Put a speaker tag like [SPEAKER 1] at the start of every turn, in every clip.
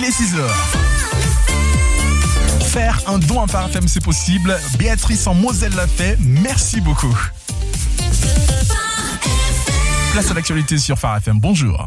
[SPEAKER 1] et 6h. Faire un don à Phare FM, c'est possible. Béatrice en Moselle l'a fait. Merci beaucoup. Place à l'actualité sur Phare FM. Bonjour.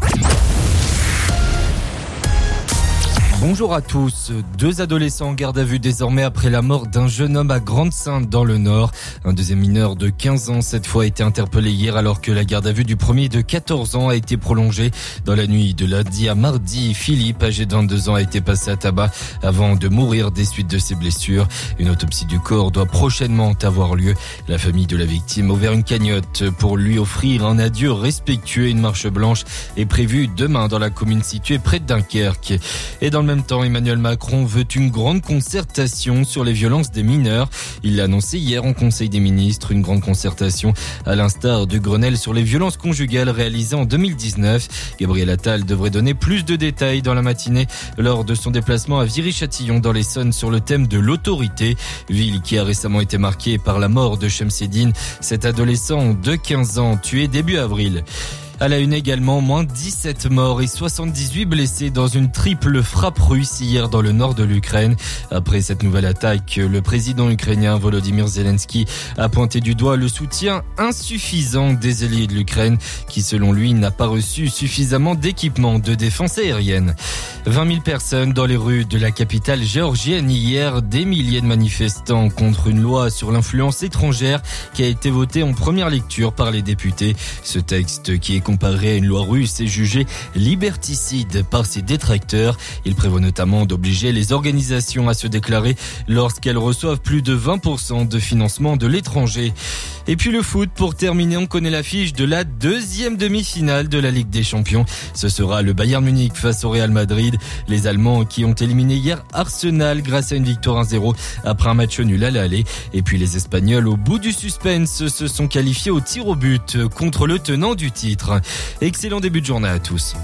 [SPEAKER 2] Bonjour à tous. 2 adolescents en garde à vue désormais après la mort d'un jeune homme à Grande-Synthe dans le Nord. Un deuxième mineur de 15 ans cette fois a été interpellé hier alors que la garde à vue du premier de 14 ans a été prolongée. Dans la nuit de lundi à mardi, Philippe, âgé de 22 ans, a été passé à tabac avant de mourir des suites de ses blessures. Une autopsie du corps doit prochainement avoir lieu. La famille de la victime a ouvert une cagnotte pour lui offrir un adieu respectueux. Une marche blanche est prévue demain dans la commune située près de Dunkerque. Et dans le même temps, Emmanuel Macron veut une grande concertation sur les violences des mineurs. Il l'a annoncé hier en Conseil des ministres, une grande concertation à l'instar du Grenelle sur les violences conjugales réalisé en 2019. Gabriel Attal devrait donner plus de détails dans la matinée lors de son déplacement à Viry-Châtillon dans l'Essonne sur le thème de l'autorité, ville qui a récemment été marquée par la mort de Chemseddine, cet adolescent de 15 ans tué début avril. À la une également, moins 17 morts et 78 blessés dans une triple frappe russe hier dans le nord de l'Ukraine. Après cette nouvelle attaque, le président ukrainien Volodymyr Zelensky a pointé du doigt le soutien insuffisant des alliés de l'Ukraine qui, selon lui, n'a pas reçu suffisamment d'équipements de défense aérienne. 20 000 personnes dans les rues de la capitale géorgienne hier, des milliers de manifestants contre une loi sur l'influence étrangère qui a été votée en première lecture par les députés. Ce texte qui est comparé à une loi russe est jugé liberticide par ses détracteurs. Il prévoit notamment d'obliger les organisations à se déclarer lorsqu'elles reçoivent plus de 20% de financement de l'étranger. Et puis le foot, pour terminer, on connaît l'affiche de la deuxième demi-finale de la Ligue des Champions. Ce sera le Bayern Munich face au Real Madrid. Les Allemands qui ont éliminé hier Arsenal grâce à une victoire 1-0 après un match nul à l'aller. Et puis les Espagnols, au bout du suspense, se sont qualifiés au tir au but contre le tenant du titre. Excellent début de journée à tous.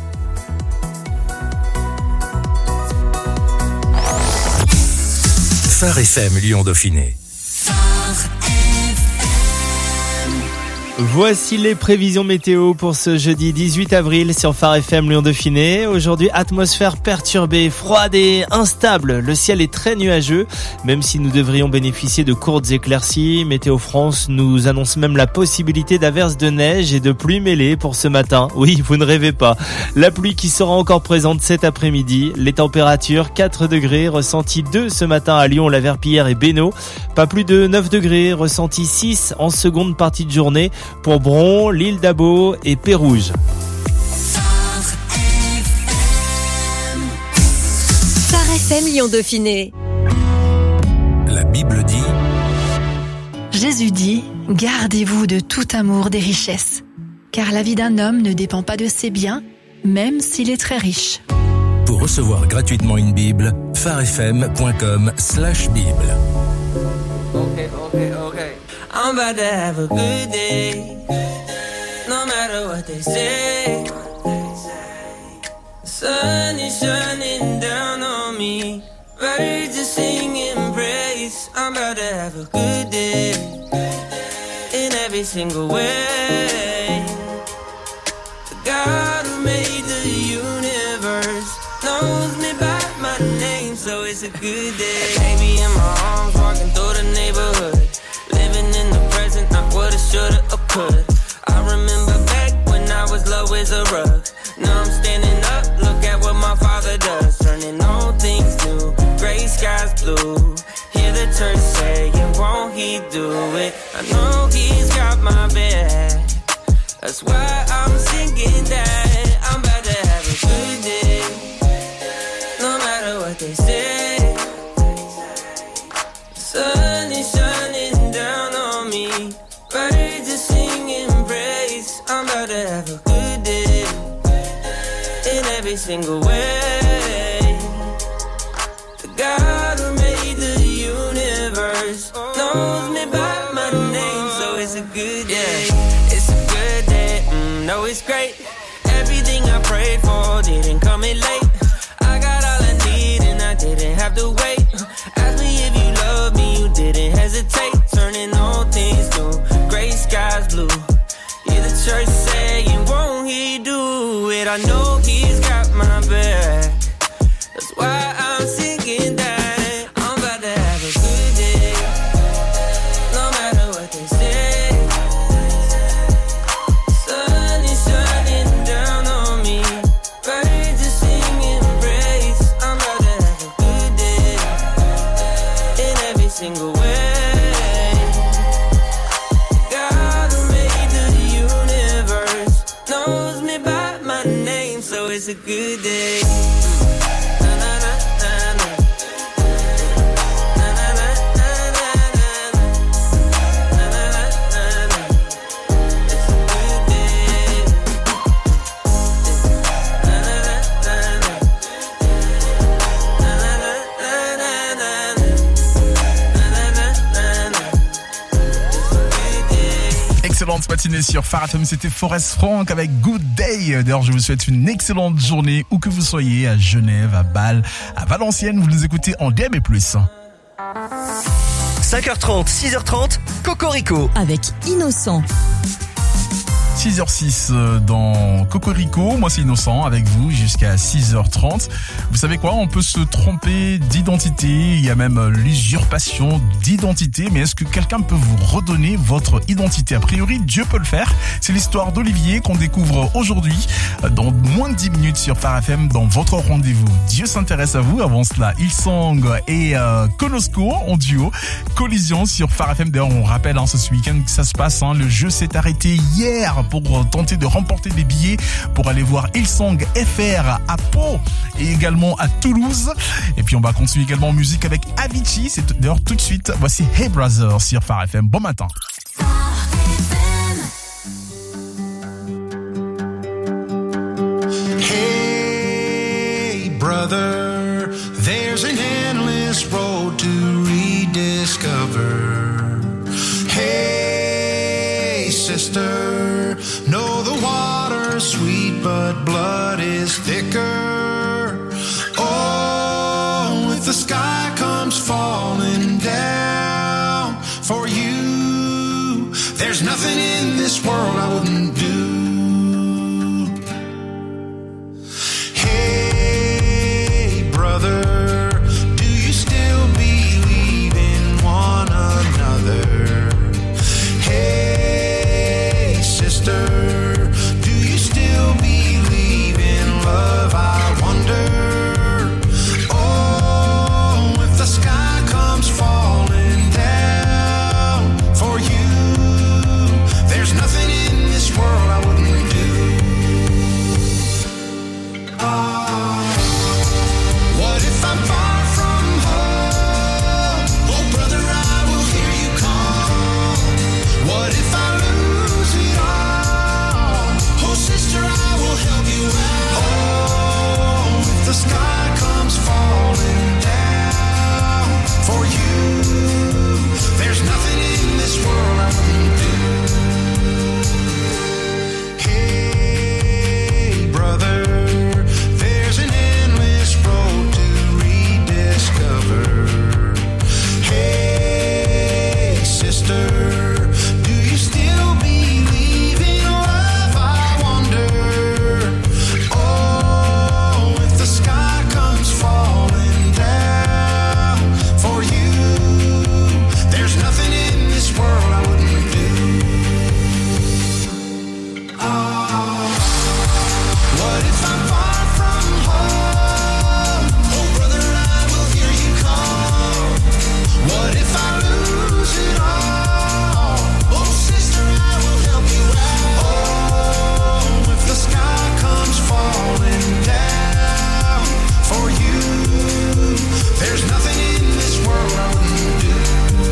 [SPEAKER 3] Phare FM Lyon Dauphiné.
[SPEAKER 4] Voici les prévisions météo pour ce jeudi 18 avril sur Phare FM Lyon Dauphiné. Aujourd'hui, atmosphère perturbée, froide et instable. Le ciel est très nuageux, même si nous devrions bénéficier de courtes éclaircies. Météo France nous annonce même la possibilité d'averses de neige et de pluie mêlée pour ce matin. Oui, vous ne rêvez pas. La pluie qui sera encore présente cet après-midi. Les températures, 4 degrés, ressenti 2 ce matin à Lyon, La Verpillière et Bénaud. Pas plus de 9 degrés, ressenti 6 en seconde partie de journée pour Bron, l'île d'Abo et Pérouge.
[SPEAKER 5] Phare FM Lyon Dauphiné.
[SPEAKER 3] La Bible dit:
[SPEAKER 6] Jésus dit, gardez-vous de tout amour des richesses, car la vie d'un homme ne dépend pas de ses biens, même s'il est très riche.
[SPEAKER 3] Pour recevoir gratuitement une Bible, pharefm.com/Bible.
[SPEAKER 7] Okay. I'm about to have a good day, no matter what they say. The sun is shining down on me, birds are singing praise. I'm about to have a good day, in every single way. The God who made the universe knows me by my name, so it's a good day. Baby in my arms, walking through the neighborhood, living in the present, not what I shoulda or coulda. I remember back when I was low as a rug. Now I'm standing up, look at what my father does, turning all things new, gray skies blue. Hear the church saying, won't he do it? I know he's got my back, that's why I'm singing that. I'm about to have a good day, no matter what they say. The sun is shining down on me, birds are singing praise. I'm about to have a good day, in every single way. The God who made the universe knows me by my name, so it's a good day. It's a good day, no it's great. Everything I prayed for didn't come in late. I got all I need and I didn't have to wait. Ask me if you love me, you didn't hesitate. Turning all things new, gray skies blue. Hear the church saying, won't he do it? I know he's got my back, that's why it's a good day.
[SPEAKER 1] Excellente matinée sur Phare FM, c'était Forest Frank avec Good Day. D'ailleurs, je vous souhaite une excellente journée où que vous soyez, à Genève, à Bâle, à Valenciennes, vous nous écoutez en DAB+.
[SPEAKER 8] 5h30, 6h30, Cocorico.
[SPEAKER 5] Avec Innocent.
[SPEAKER 1] 6h06 dans Cocorico, moi c'est Innocent avec vous jusqu'à 6h30. Vous savez quoi, on peut se tromper d'identité, il y a même l'usurpation d'identité, mais est-ce que quelqu'un peut vous redonner votre identité? A priori, Dieu peut le faire. C'est l'histoire d'Olivier qu'on découvre aujourd'hui dans moins de 10 minutes sur Phare FM dans votre rendez-vous. Dieu s'intéresse à vous. Avant cela, Hillsong et Konosko en duo. Collision sur Phare FM. D'ailleurs, on rappelle ce week-end que ça se passe. Le jeu s'est arrêté hier pour tenter de remporter des billets pour aller voir Hillsong FR à Pau et également à Toulouse. Et puis on va continuer également en musique avec Avicii. C'est d'ailleurs tout de suite. Voici Hey Brother sur Phare FM. Bon matin.
[SPEAKER 9] Hey brother, there's an endless road to rediscover. Hey sister, know the water's sweet, but blood is thicker. Oh, if the sky comes falling down for you, there's nothing in this world I wouldn't do. Hey, brother, do you still believe in one another? Hey, sister, do you still believe in love? I wonder. Oh, if the sky comes falling down for you, there's nothing in this world I wouldn't do. What if I'm far from home? Oh, brother, I will hear you call. What if I lose it all? Oh, sister, I will help you out. Oh, if the sky comes falling down for you, there's nothing in this world I wouldn't do. Hey, brother, there's an endless road to rediscover. Hey, sister, do you still believe in love? I wonder. Oh, if the sky comes falling down for you, there's nothing in this world I wouldn't do. What if I'm far from home? Oh, brother, I will hear you call. What if I lose it all? Oh, sister, I will help you out. Oh, if the sky comes falling down for you, there's nothing in this world I wouldn't do.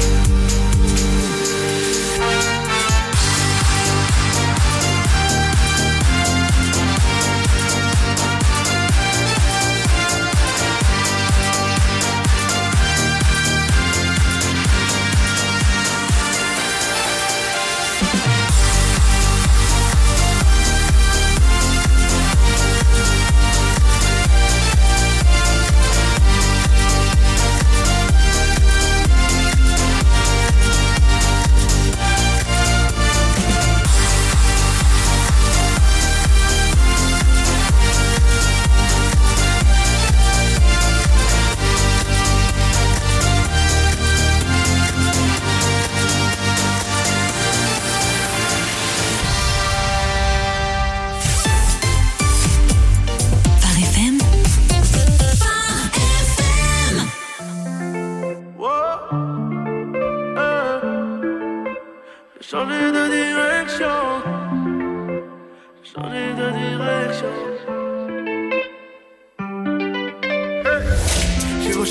[SPEAKER 5] Phare FM.
[SPEAKER 7] Changer de direction. Changer de direction.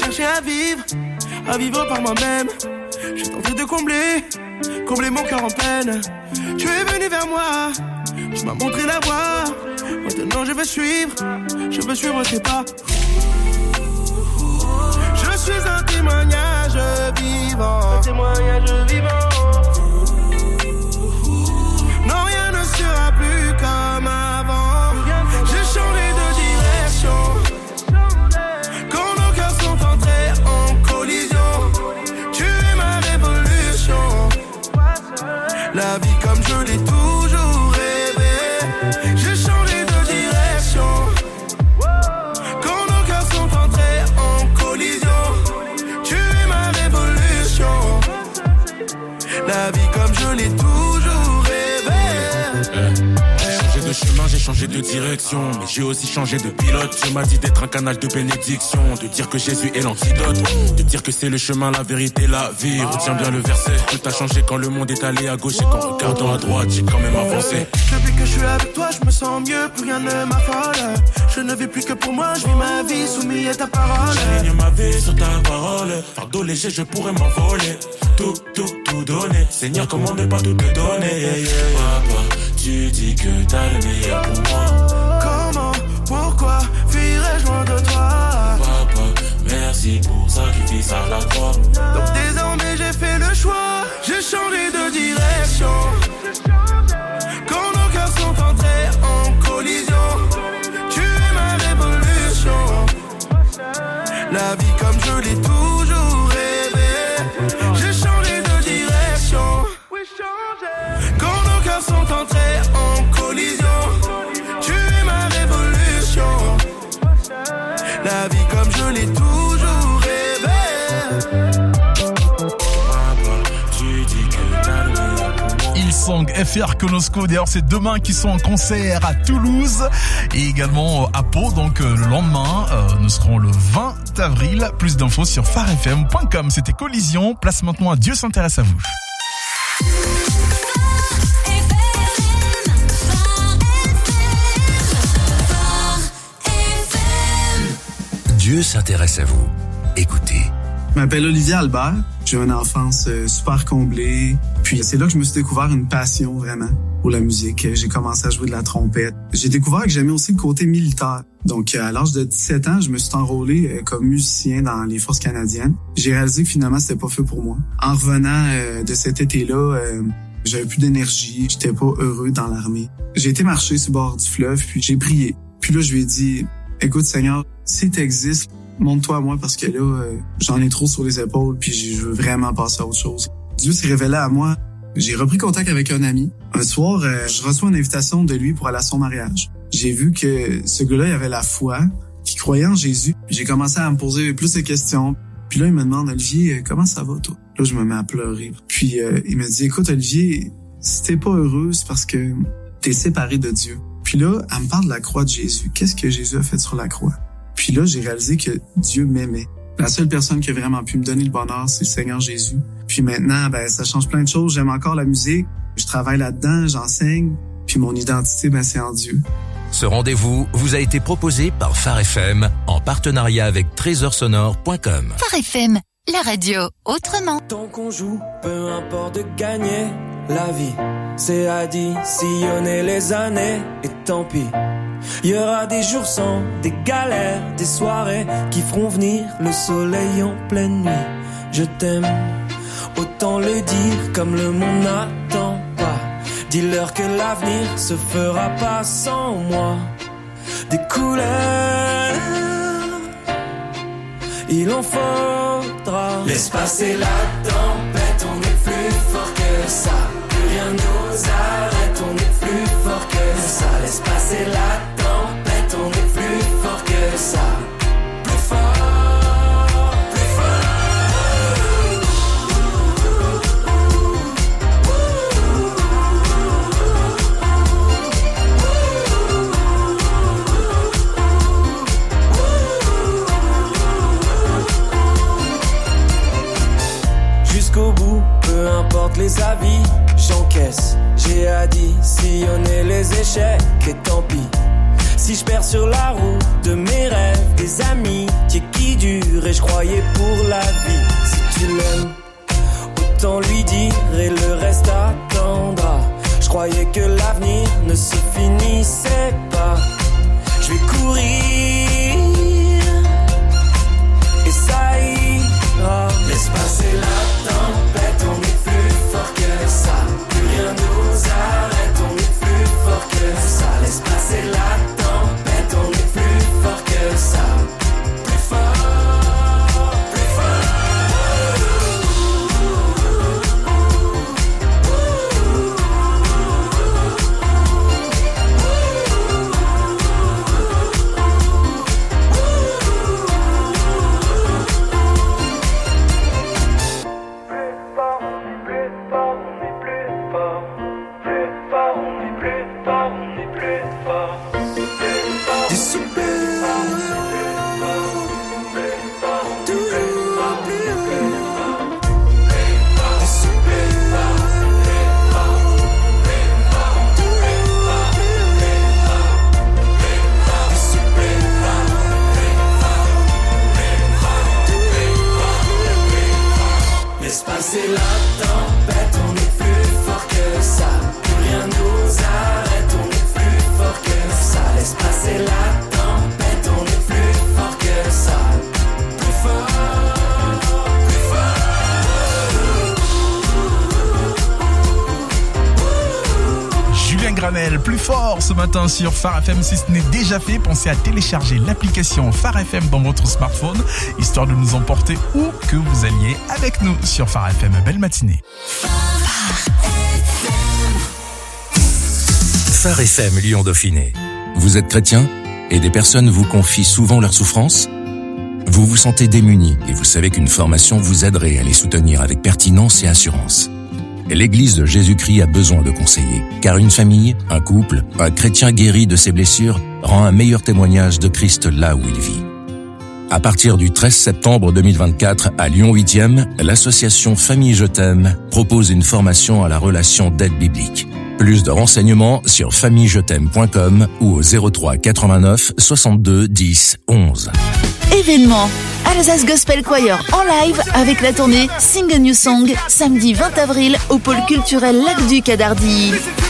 [SPEAKER 9] cherché à vivre par moi-même. J'ai tenté de combler mon cœur en peine. Tu es venu vers moi, tu m'as montré la voie. Maintenant je veux suivre tes pas. Je suis un témoignage vivant. Non, rien ne sera plus comme avant. J'ai changé de direction. Quand nos cœurs sont entrés en collision, tu es ma révolution. La vie comme je l'ai toujours rêvé. J'ai changé de direction. Quand nos cœurs sont entrés en collision, tu es ma révolution. La vie comme je l'ai toujours rêvé.
[SPEAKER 10] J'ai changé de chemin, j'ai changé de direction, mais j'ai aussi changé de pilote. Dieu m'a dit d'être un canal de bénédiction, de dire que Jésus est l'antidote, de dire que c'est le chemin, la vérité, la vie. Retiens bien le verset, tout a changé quand le monde est allé à gauche et qu'en regardant à droite, j'ai quand même avancé.
[SPEAKER 9] Depuis que je suis avec toi, je me sens mieux, plus rien ne m'affole. Je ne vis plus que pour moi, je vis ma vie soumis à ta parole.
[SPEAKER 10] J'aligne ma vie sur ta parole, fardeau léger, je pourrais m'envoler. Tout donner, Seigneur, comment ne pas tout te donner, yeah, yeah. Papa, tu dis que t'as le meilleur pour moi.
[SPEAKER 9] Comment, pourquoi fuirais-je loin de toi?
[SPEAKER 10] Papa, merci pour sacrifice à la croix.
[SPEAKER 9] Donc désormais j'ai fait le choix, j'ai changé de direction. Quand nos cœurs sont entrés en collision, tu es ma révolution. La vie comme je l'ai toujours rêvé. J'ai changé de direction. Quand nos cœurs sont entrés en collision, tu es ma révolution. La vie comme je l'ai toujours rêvé.
[SPEAKER 1] Hillsong, FR, Konosko. D'ailleurs, c'est demain qu'ils sont en concert à Toulouse et également à Pau. Donc, le lendemain, nous serons le 20 avril. Plus d'infos sur farfm.com. C'était Collision. Place maintenant à Dieu s'intéresse à vous.
[SPEAKER 3] Dieu s'intéresse à vous. Écoutez.
[SPEAKER 11] Je m'appelle Olivier Albert. J'ai une enfance super comblée. Puis c'est là que je me suis découvert une passion vraiment pour la musique. J'ai commencé à jouer de la trompette. J'ai découvert que j'aimais aussi le côté militaire. Donc à l'âge de 17 ans, je me suis enrôlé comme musicien dans les forces canadiennes. J'ai réalisé que finalement c'était pas fait pour moi. En revenant de cet été-là, j'avais plus d'énergie, j'étais pas heureux dans l'armée. J'ai été marcher sur le bord du fleuve, puis j'ai prié. Puis là je lui ai dit, écoute Seigneur, si t'existes, montre-toi à moi parce que là, j'en ai trop sur les épaules puis je veux vraiment passer à autre chose. Dieu s'est révélé à moi. J'ai repris contact avec un ami. Un soir, je reçois une invitation de lui pour aller à son mariage. J'ai vu que ce gars-là, il avait la foi, qu'il croyait en Jésus. Puis j'ai commencé à me poser plus de questions. Puis là, il me demande, Olivier, comment ça va, toi? Là, je me mets à pleurer. Puis il me dit, écoute, Olivier, si t'es pas heureux, c'est parce que t'es séparé de Dieu. Puis là, elle me parle de la croix de Jésus. Qu'est-ce que Jésus a fait sur la croix? Puis là, j'ai réalisé que Dieu m'aimait. La seule personne qui a vraiment pu me donner le bonheur, c'est le Seigneur Jésus. Puis maintenant, ça change plein de choses. J'aime encore la musique. Je travaille là-dedans, j'enseigne. Puis mon identité, c'est en Dieu.
[SPEAKER 3] Ce rendez-vous vous a été proposé par Phare FM en partenariat avec trésorsonore.com.
[SPEAKER 6] Phare FM, la radio autrement.
[SPEAKER 7] Tant qu'on joue, peu importe de gagner la vie. C'est additionner les années et tant pis. Il y aura des jours sans, des galères, des soirées qui feront venir le soleil en pleine nuit. Je t'aime, autant le dire comme le monde n'attend pas. Dis-leur que l'avenir se fera pas sans moi. Des couleurs, il en faudra. Laisse passer la tempête, on est plus fort que ça. Plus rien nous arrête, on est plus fort que ça. Laisse passer la tempête, on est plus fort que ça. Plus fort, plus fort. Jusqu'au bout, peu importe les avis, j'encaisse. J'ai additionné les échecs et tant pis. Si je perds sur la route de mes rêves, des amitiés qui durent et je croyais pour la vie. Si tu l'aimes, autant lui dire et le reste attendra. Je croyais que l'avenir ne se finissait pas. Je vais courir et ça ira. Laisse passer la tempête, on est plus fort que ça. Plus rien nous arrête, on est plus fort que ça. Laisse passer la tempête, on est plus fort que ça. Plus fort, plus fort. Laisse passer la tempête, on est plus fort que ça. Plus rien nous arrête, on est plus fort que ça. Laisse passer la tempête, on est plus fort que ça. Plus fort, plus fort.
[SPEAKER 1] Julien Granel, plus fort ce matin sur Phare FM. Si ce n'est déjà fait, pensez à télécharger l'application Phare FM dans votre smartphone, histoire de nous emporter où que vous alliez avec nous sur Phare FM. Belle matinée.
[SPEAKER 3] Phare FM Lyon Dauphiné. Vous êtes chrétien et des personnes vous confient souvent leurs souffrances? Vous vous sentez démuni et vous savez qu'une formation vous aiderait à les soutenir avec pertinence et assurance. L'Église de Jésus-Christ a besoin de conseillers, car une famille, un couple, un chrétien guéri de ses blessures rend un meilleur témoignage de Christ là où il vit. À partir du 13 septembre 2024 à Lyon 8e, l'association Famille Je t'aime propose une formation à la relation d'aide biblique. Plus de renseignements sur famillejet'aime.com ou au 03 89 62 10 11.
[SPEAKER 12] Événement Alsace Gospel Choir en live avec la tournée Sing a New Song samedi 20 avril au pôle culturel Lac-Duc à Dardilly.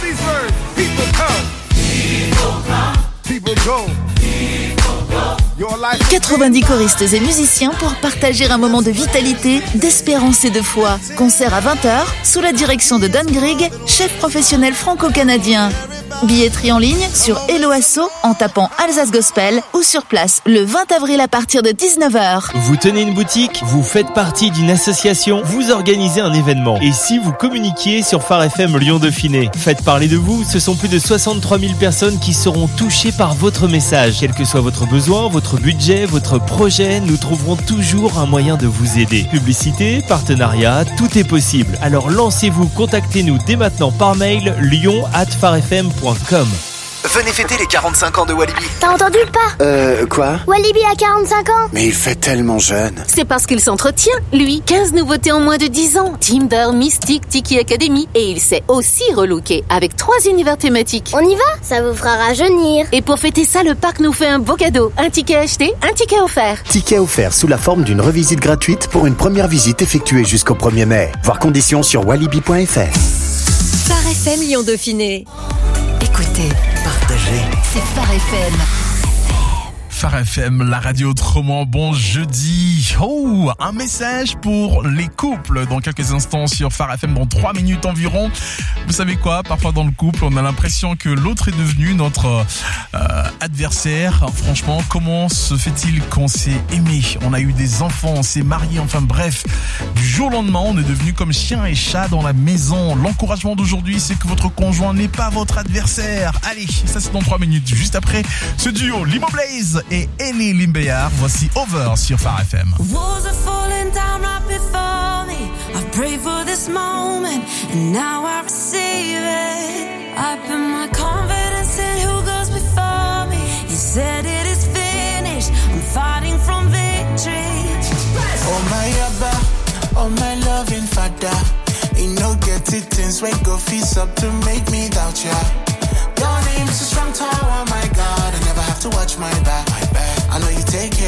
[SPEAKER 12] 90 choristes et musiciens pour partager un moment de vitalité, d'espérance et de foi. Concert à 20h sous la direction de Don Grigg, chef professionnel franco-canadien. Billetterie en ligne sur Hello Asso en tapant Alsace Gospel ou sur place le 20 avril à partir de 19h.
[SPEAKER 4] Vous tenez une boutique, vous faites partie d'une association, vous organisez un événement. Et si vous communiquiez sur Phare FM Lyon Dauphiné, faites parler de vous, ce sont plus de 63 000 personnes qui seront touchées par votre message. Quel que soit votre besoin, votre budget, votre projet, nous trouverons toujours un moyen de vous aider. Publicité, partenariat, tout est possible. Alors lancez-vous, contactez-nous dès maintenant par mail lyon@pharefm.com.
[SPEAKER 8] Venez fêter les 45 ans de Walibi.
[SPEAKER 13] T'as entendu ou pas?
[SPEAKER 8] Quoi?
[SPEAKER 13] Walibi a 45 ans.
[SPEAKER 8] Mais il fait tellement jeune.
[SPEAKER 14] C'est parce qu'il s'entretient, lui. 15 nouveautés en moins de 10 ans. Timber, Mystique, Tiki Academy. Et il s'est aussi relooké avec 3 univers thématiques.
[SPEAKER 13] On y va? Ça vous fera rajeunir.
[SPEAKER 14] Et pour fêter ça, le parc nous fait un beau cadeau. Un ticket acheté, un ticket offert.
[SPEAKER 15] Ticket offert sous la forme d'une revisite gratuite pour une première visite effectuée jusqu'au 1er mai. Voir conditions sur walibi.fr.
[SPEAKER 5] Phare FM Lyon Dauphiné.
[SPEAKER 12] Écoutez,
[SPEAKER 8] Partagez.
[SPEAKER 12] c'est Phare FM.
[SPEAKER 1] Phare FM, la radio autrement. Bon jeudi. Oh, un message pour les couples dans quelques instants sur Phare FM dans 3 minutes environ. Vous savez quoi? Parfois dans le couple, on a l'impression que l'autre est devenu notre adversaire. Franchement, comment se fait-il qu'on s'est aimé? On a eu des enfants, on s'est mariés, enfin bref. Du jour au lendemain, on est devenu comme chien et chat dans la maison. L'encouragement d'aujourd'hui, c'est que votre conjoint n'est pas votre adversaire. Allez, ça c'est dans 3 minutes. Juste après ce duo, Limo Blaze et Ellie Limbeyard. Voici Over sur Phare FM.
[SPEAKER 16] Walls are falling down right before me. I prayed for this moment and now I receive it. I put my confidence in who goes before me. He said it is finished. I'm fighting from victory.
[SPEAKER 9] Oh my Abba, oh my loving Father. Ain't no get it things when go feast up to make me doubt ya. Your name is a strong tower, my God. I never have to watch my back. I know you take care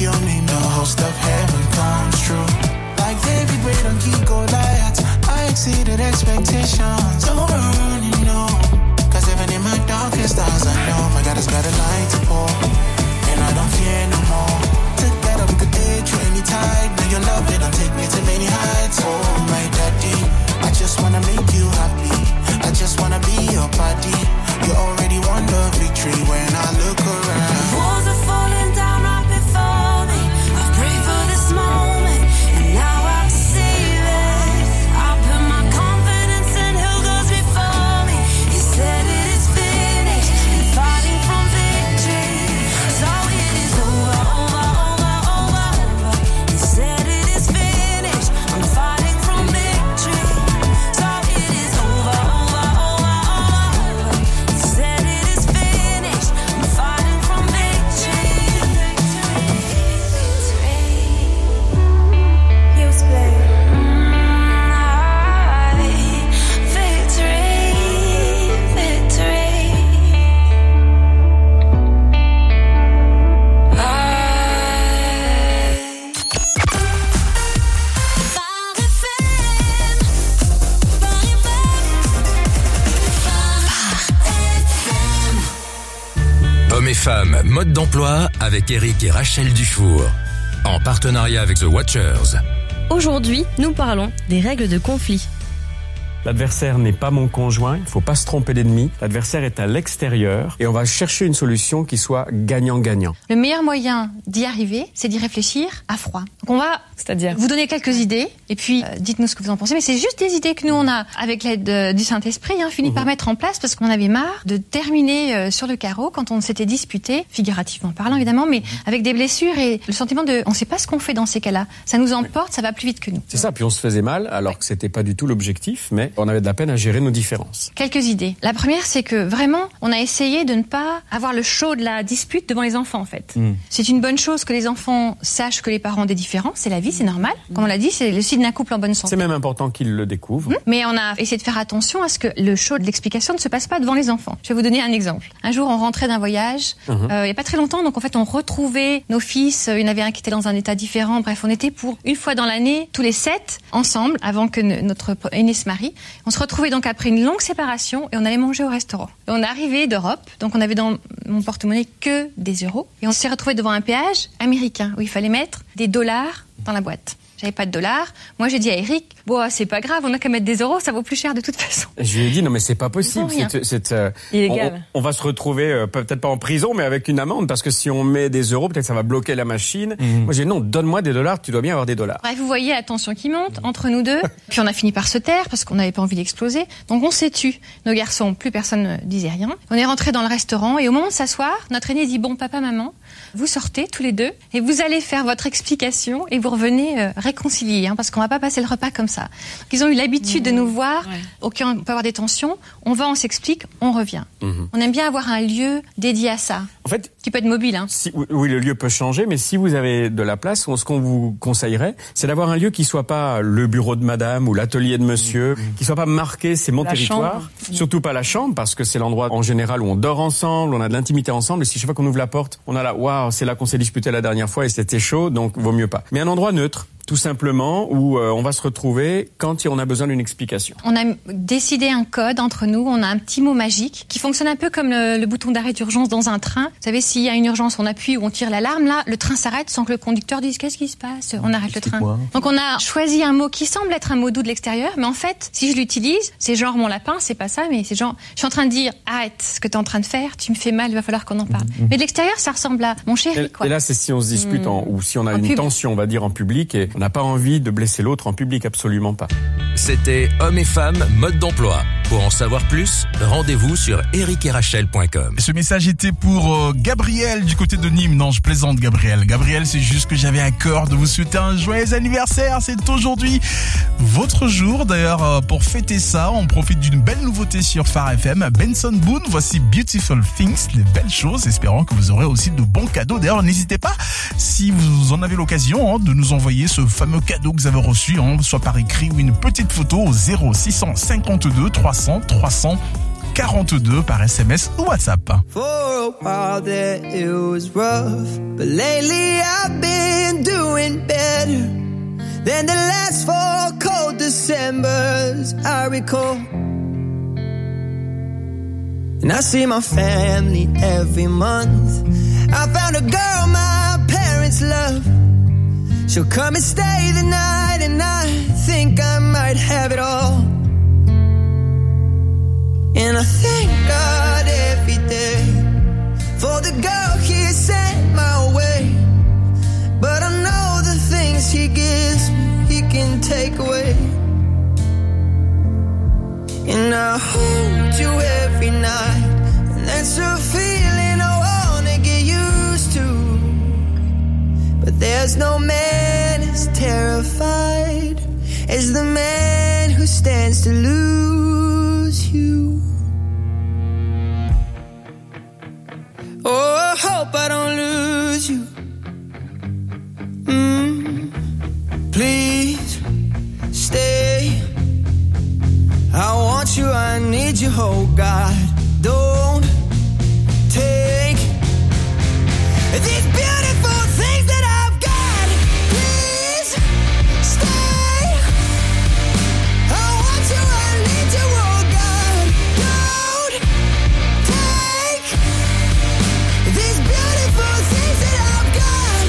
[SPEAKER 9] your name, the host of heaven comes true. Like David Braid on King Goliath, I exceeded expectations. Don't run, you know, cause even in my darkest hours I know my God has got a light to pour, and I don't fear no more. Together we could date through any tide. Now your love it, don't take me to many heights. Oh my daddy, I just wanna make you happy. I just wanna be your body. You already won the victory when I look around.
[SPEAKER 16] Walls are falling down right before me. I've prayed for this moment, and now I receive it. I put my confidence in who goes before me. He said it is finished, and fighting from victory. So it is over, over, over, over, over. He said it is finished, I'm fighting from victory. So it is over, over, over, over. He said it is finished, I'm fighting from victory. He'll play.
[SPEAKER 3] Hommes et femmes, mode d'emploi avec Eric et Rachel Dufour. En partenariat avec The Watchers.
[SPEAKER 17] Aujourd'hui, nous parlons des règles de conflit.
[SPEAKER 18] L'adversaire n'est pas mon conjoint, il ne faut pas se tromper d'ennemi. L'adversaire est à l'extérieur et on va chercher une solution qui soit gagnant-gagnant.
[SPEAKER 19] Le meilleur moyen d'y arriver, c'est d'y réfléchir à froid. Donc on va vous donner quelques idées et puis dites-nous ce que vous en pensez. Mais c'est juste des idées que nous on a, avec l'aide du Saint-Esprit, fini par mettre en place parce qu'on avait marre de terminer sur le carreau quand on s'était disputé, figurativement parlant évidemment, mais avec des blessures et le sentiment de on ne sait pas ce qu'on fait dans ces cas-là. Ça nous emporte, ça va plus vite que nous.
[SPEAKER 18] C'est ça, puis on se faisait mal alors que c'était pas du tout l'objectif, mais on avait de la peine à gérer nos différences.
[SPEAKER 19] Quelques idées. La première, c'est que vraiment, on a essayé de ne pas avoir le show de la dispute devant les enfants, en fait. C'est une bonne chose que les enfants sachent que les parents ont des différences, c'est la vie, c'est normal. Comme on l'a dit, c'est le signe d'un couple en bonne santé.
[SPEAKER 18] C'est même important qu'ils le découvrent.
[SPEAKER 19] Mais on a essayé de faire attention à ce que le show de l'explication ne se passe pas devant les enfants. Je vais vous donner un exemple. Un jour, on rentrait d'un voyage, il y a pas très longtemps, donc en fait, on retrouvait nos fils, il y en avait un qui était dans un état différent, bref, on était pour une fois dans l'année, tous les 7, ensemble, avant que notre aîné se marie. On se retrouvait donc après une longue séparation et on allait manger au restaurant. Et on est arrivé d'Europe, donc on avait dans mon porte-monnaie que des euros. Et on s'est retrouvé devant un péage américain où il fallait mettre des dollars dans la boîte. J'avais pas de dollars. Moi, j'ai dit à Eric, bon, c'est pas grave, on a qu'à mettre des euros, ça vaut plus cher de toute façon.
[SPEAKER 18] Je lui ai dit, non, mais c'est pas possible. On va se retrouver, peut-être pas en prison, mais avec une amende, parce que si on met des euros, peut-être ça va bloquer la machine. Moi, j'ai dit, non, donne-moi des dollars, tu dois bien avoir des dollars.
[SPEAKER 19] Bref, vous voyez la tension qui monte entre nous deux. Puis on a fini par se taire, parce qu'on n'avait pas envie d'exploser. Donc on s'est tu. Nos garçons, plus personne ne disait rien. On est rentré dans le restaurant, et au moment de s'asseoir, notre aîné dit, bon, papa, maman, vous sortez tous les deux, et vous allez faire votre explication, et vous revenez réconciliés, parce qu'on va pas passer le repas comme ça. Donc, ils ont eu l'habitude de nous voir, ok, on peut avoir des tensions, on va, on s'explique, on revient. On aime bien avoir un lieu dédié à ça.
[SPEAKER 18] En fait,
[SPEAKER 19] qui peut être mobile.
[SPEAKER 18] Oui, le lieu peut changer, mais si vous avez de la place, ce qu'on vous conseillerait, c'est d'avoir un lieu qui soit pas le bureau de madame ou l'atelier de monsieur, qui soit pas marqué, c'est mon territoire. Surtout pas la chambre, parce que c'est l'endroit en général où on dort ensemble, on a de l'intimité ensemble, et si chaque fois qu'on ouvre la porte, on a là, waouh, c'est là qu'on s'est disputé la dernière fois et c'était chaud, donc vaut mieux pas. Mais un endroit neutre, tout simplement, où on va se retrouver quand on a besoin d'une explication.
[SPEAKER 19] On a décidé un code entre nous, on a un petit mot magique qui fonctionne un peu comme le bouton d'arrêt d'urgence dans un train. Vous savez, s'il y a une urgence, on appuie ou on tire l'alarme, là, le train s'arrête sans que le conducteur dise qu'est-ce qui se passe, on arrête le train. Donc on a choisi un mot qui semble être un mot doux de l'extérieur, mais en fait, si je l'utilise, c'est genre mon lapin, c'est pas ça, mais c'est genre, je suis en train de dire arrête ce que tu es en train de faire, tu me fais mal, il va falloir qu'on en parle. Mais de l'extérieur, ça ressemble à mon chéri, quoi.
[SPEAKER 18] Et là, c'est si on se dispute ou si on a une tension, on va dire, en public, et on n'a pas envie de blesser l'autre en public, absolument pas.
[SPEAKER 3] C'était Hommes et femmes, mode d'emploi. Pour en savoir plus, rendez-vous sur ericerachel.com.
[SPEAKER 1] Ce message était pour Gabriel du côté de Nîmes. Non, je plaisante, Gabriel. Gabriel, c'est juste que j'avais à cœur de vous souhaiter un joyeux anniversaire. C'est aujourd'hui votre jour. D'ailleurs, pour fêter ça, on profite d'une belle nouveauté sur Phare FM. Benson Boone, voici Beautiful Things, les belles choses. Espérant que vous aurez aussi de bons cadeaux. D'ailleurs, n'hésitez pas, si vous en avez l'occasion, de nous envoyer ce fameux cadeau que vous avez reçu, soit par écrit ou une petite photo au 0652 300 300 42 par SMS ou WhatsApp.
[SPEAKER 7] For a while there it was rough, but lately I've been doing better than the last 4 cold Decembers I recall. And I see my family every month. I found a girl my parents love. She'll come and stay the night, and I think I might have it all. And I thank God every day for the girl He sent my way. But I know the things He gives me, He can take away. And I hold you every night, and that's a feeling I wanna get used to. But there's no man as terrified as the man who stands to lose you. Oh, I hope I don't lose you. Please stay. I want you, I need you, oh God. Don't take these beautiful things that I've got. Please stay. I want you, I need you, oh God. Don't take these beautiful things that I've got.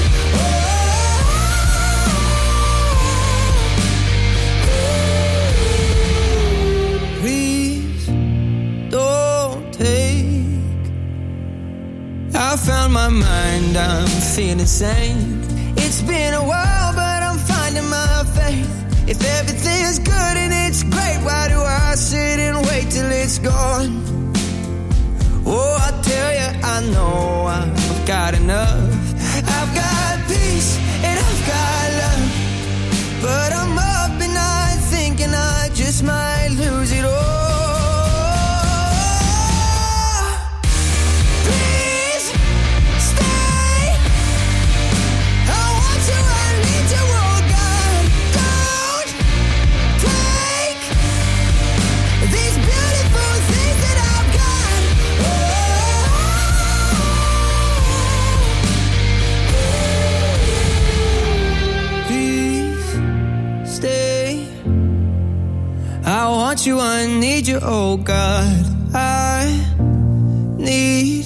[SPEAKER 7] Please don't take. I found my mind, I'm feeling sane. It's been a while, but I'm finding my faith. If everything's good and it's great, why do I sit and wait till it's gone? Oh, I tell you, I know I've got enough. I've got peace and I've got love. But I'm up at night thinking I just might lose it all. Please stay. I want you, I need you, oh God. Don't take these beautiful things that I've got. Please stay. I want you, I need you, oh God. I need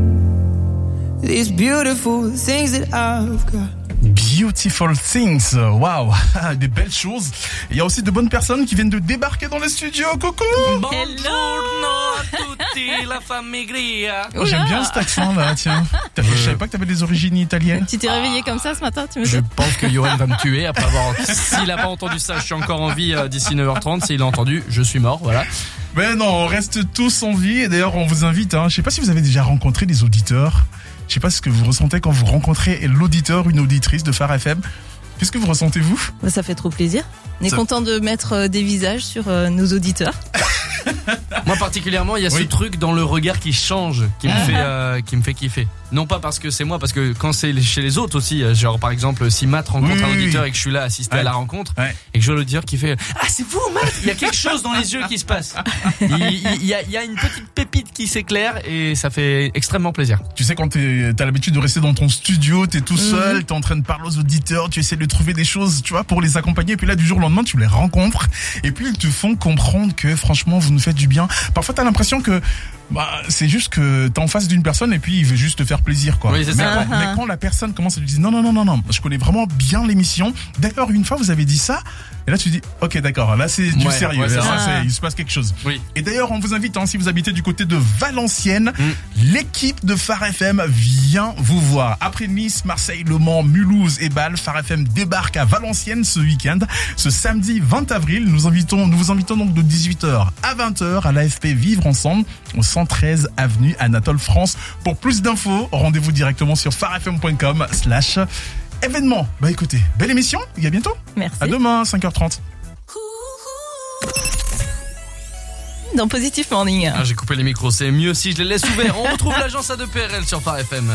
[SPEAKER 7] these beautiful things that I've got.
[SPEAKER 1] Beautiful Things, waouh, des belles choses. Il y a aussi de bonnes personnes qui viennent de débarquer dans les studios. Coucou.
[SPEAKER 20] Buongiorno a tutti, la famiglia.
[SPEAKER 1] Oh, j'aime bien cet accent là, tiens. Je savais pas que t'avais des origines italiennes.
[SPEAKER 17] Tu t'es réveillé comme ça ce matin, tu me dis?
[SPEAKER 20] Je pense que Johan va me tuer après avoir. S'il a pas entendu ça, je suis encore en vie d'ici 9h30. S'il a entendu, je suis mort, voilà.
[SPEAKER 1] Mais non, on reste tous en vie. Et d'ailleurs, on vous invite, je sais pas si vous avez déjà rencontré des auditeurs. Je sais pas ce que vous ressentez quand vous rencontrez l'auditeur, une auditrice de Phare FM. Qu'est-ce que vous ressentez, vous?
[SPEAKER 17] Ça fait trop plaisir. On est content de mettre des visages sur nos auditeurs.
[SPEAKER 20] Moi particulièrement, il y a ce truc dans le regard qui change, qui me fait kiffer. Non pas parce que c'est moi, parce que quand c'est chez les autres aussi, genre par exemple si Matt rencontre un auditeur et que je suis là à assister à la rencontre et que je vois l'auditeur qui fait « Ah, c'est vous Matt !» Il y a quelque chose dans les yeux qui se passe. Il y a une petite pépite qui s'éclaire et ça fait extrêmement plaisir.
[SPEAKER 1] Tu sais, quand t'as l'habitude de rester dans ton studio, t'es tout seul, t'es en train de parler aux auditeurs, tu essaies de trouver des choses, tu vois, pour les accompagner, et puis là du jour au lendemain tu les rencontres et puis ils te font comprendre que franchement vous nous faites du bien. Parfois t'as l'impression que c'est juste que t'es en face d'une personne et puis il veut juste te faire plaisir, quoi.
[SPEAKER 20] Oui, c'est ça.
[SPEAKER 1] Mais quand la personne commence à lui dire non, je connais vraiment bien l'émission. D'ailleurs, une fois vous avez dit ça, et là tu dis ok, d'accord, là c'est du sérieux, il se passe quelque chose.
[SPEAKER 20] Oui.
[SPEAKER 1] Et d'ailleurs, on vous invite, si vous habitez du côté de Valenciennes, l'équipe de Phare FM vient vous voir. Après Nice, Marseille, Le Mans, Mulhouse et Bâle, Phare FM débarque à Valenciennes ce week-end, ce samedi 20 avril. Nous vous invitons donc de 18h à 20h à l'AFP Vivre Ensemble, au 113 avenue Anatole France. Pour plus d'infos, rendez-vous directement sur pharefm.com/événement. Écoutez, belle émission, et à bientôt.
[SPEAKER 17] Merci.
[SPEAKER 1] À demain, 5h30.
[SPEAKER 17] Dans Positive Morning.
[SPEAKER 20] J'ai coupé les micros, c'est mieux si je les laisse ouverts. On retrouve l'agence A2PRL sur Phare FM.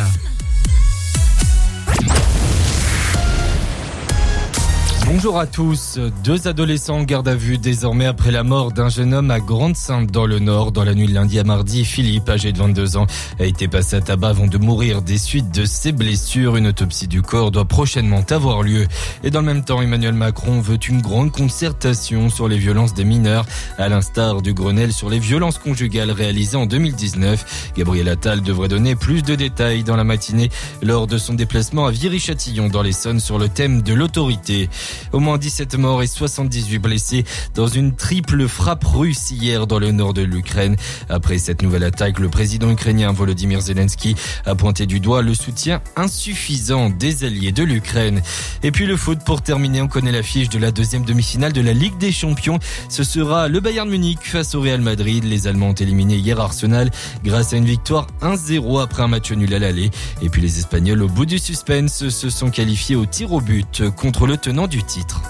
[SPEAKER 2] Bonjour à tous. 2 adolescents en garde à vue désormais après la mort d'un jeune homme à Grande-Synthe dans le Nord. Dans la nuit de lundi à mardi, Philippe, âgé de 22 ans, a été passé à tabac avant de mourir des suites de ses blessures. Une autopsie du corps doit prochainement avoir lieu. Et dans le même temps, Emmanuel Macron veut une grande concertation sur les violences des mineurs, à l'instar du Grenelle sur les violences conjugales réalisé en 2019. Gabriel Attal devrait donner plus de détails dans la matinée lors de son déplacement à Viry-Châtillon dans l'Essonne sur le thème de l'autorité. Au moins 17 morts et 78 blessés dans une triple frappe russe hier dans le nord de l'Ukraine. Après cette nouvelle attaque, le président ukrainien Volodymyr Zelensky a pointé du doigt le soutien insuffisant des alliés de l'Ukraine. Et puis le foot pour terminer, on connaît l'affiche de la deuxième demi-finale de la Ligue des Champions. Ce sera le Bayern Munich face au Real Madrid. Les Allemands ont éliminé hier Arsenal grâce à une victoire 1-0 après un match nul à l'aller. Et puis les Espagnols, au bout du suspense, se sont qualifiés au tir au but contre le tenant du titre.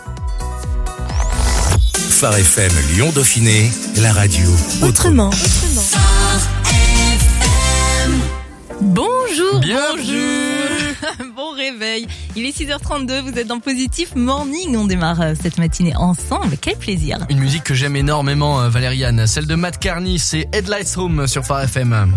[SPEAKER 3] Phare FM Lyon Dauphiné, la radio autrement.
[SPEAKER 17] Bonjour,
[SPEAKER 20] Bienvenue.
[SPEAKER 17] Bon réveil. Il est 6h32, vous êtes dans Positif Morning. On démarre cette matinée ensemble. Quel plaisir.
[SPEAKER 20] Une musique que j'aime énormément, Valériane. Celle de Matt Carney, c'est Headlights Home sur Phare FM.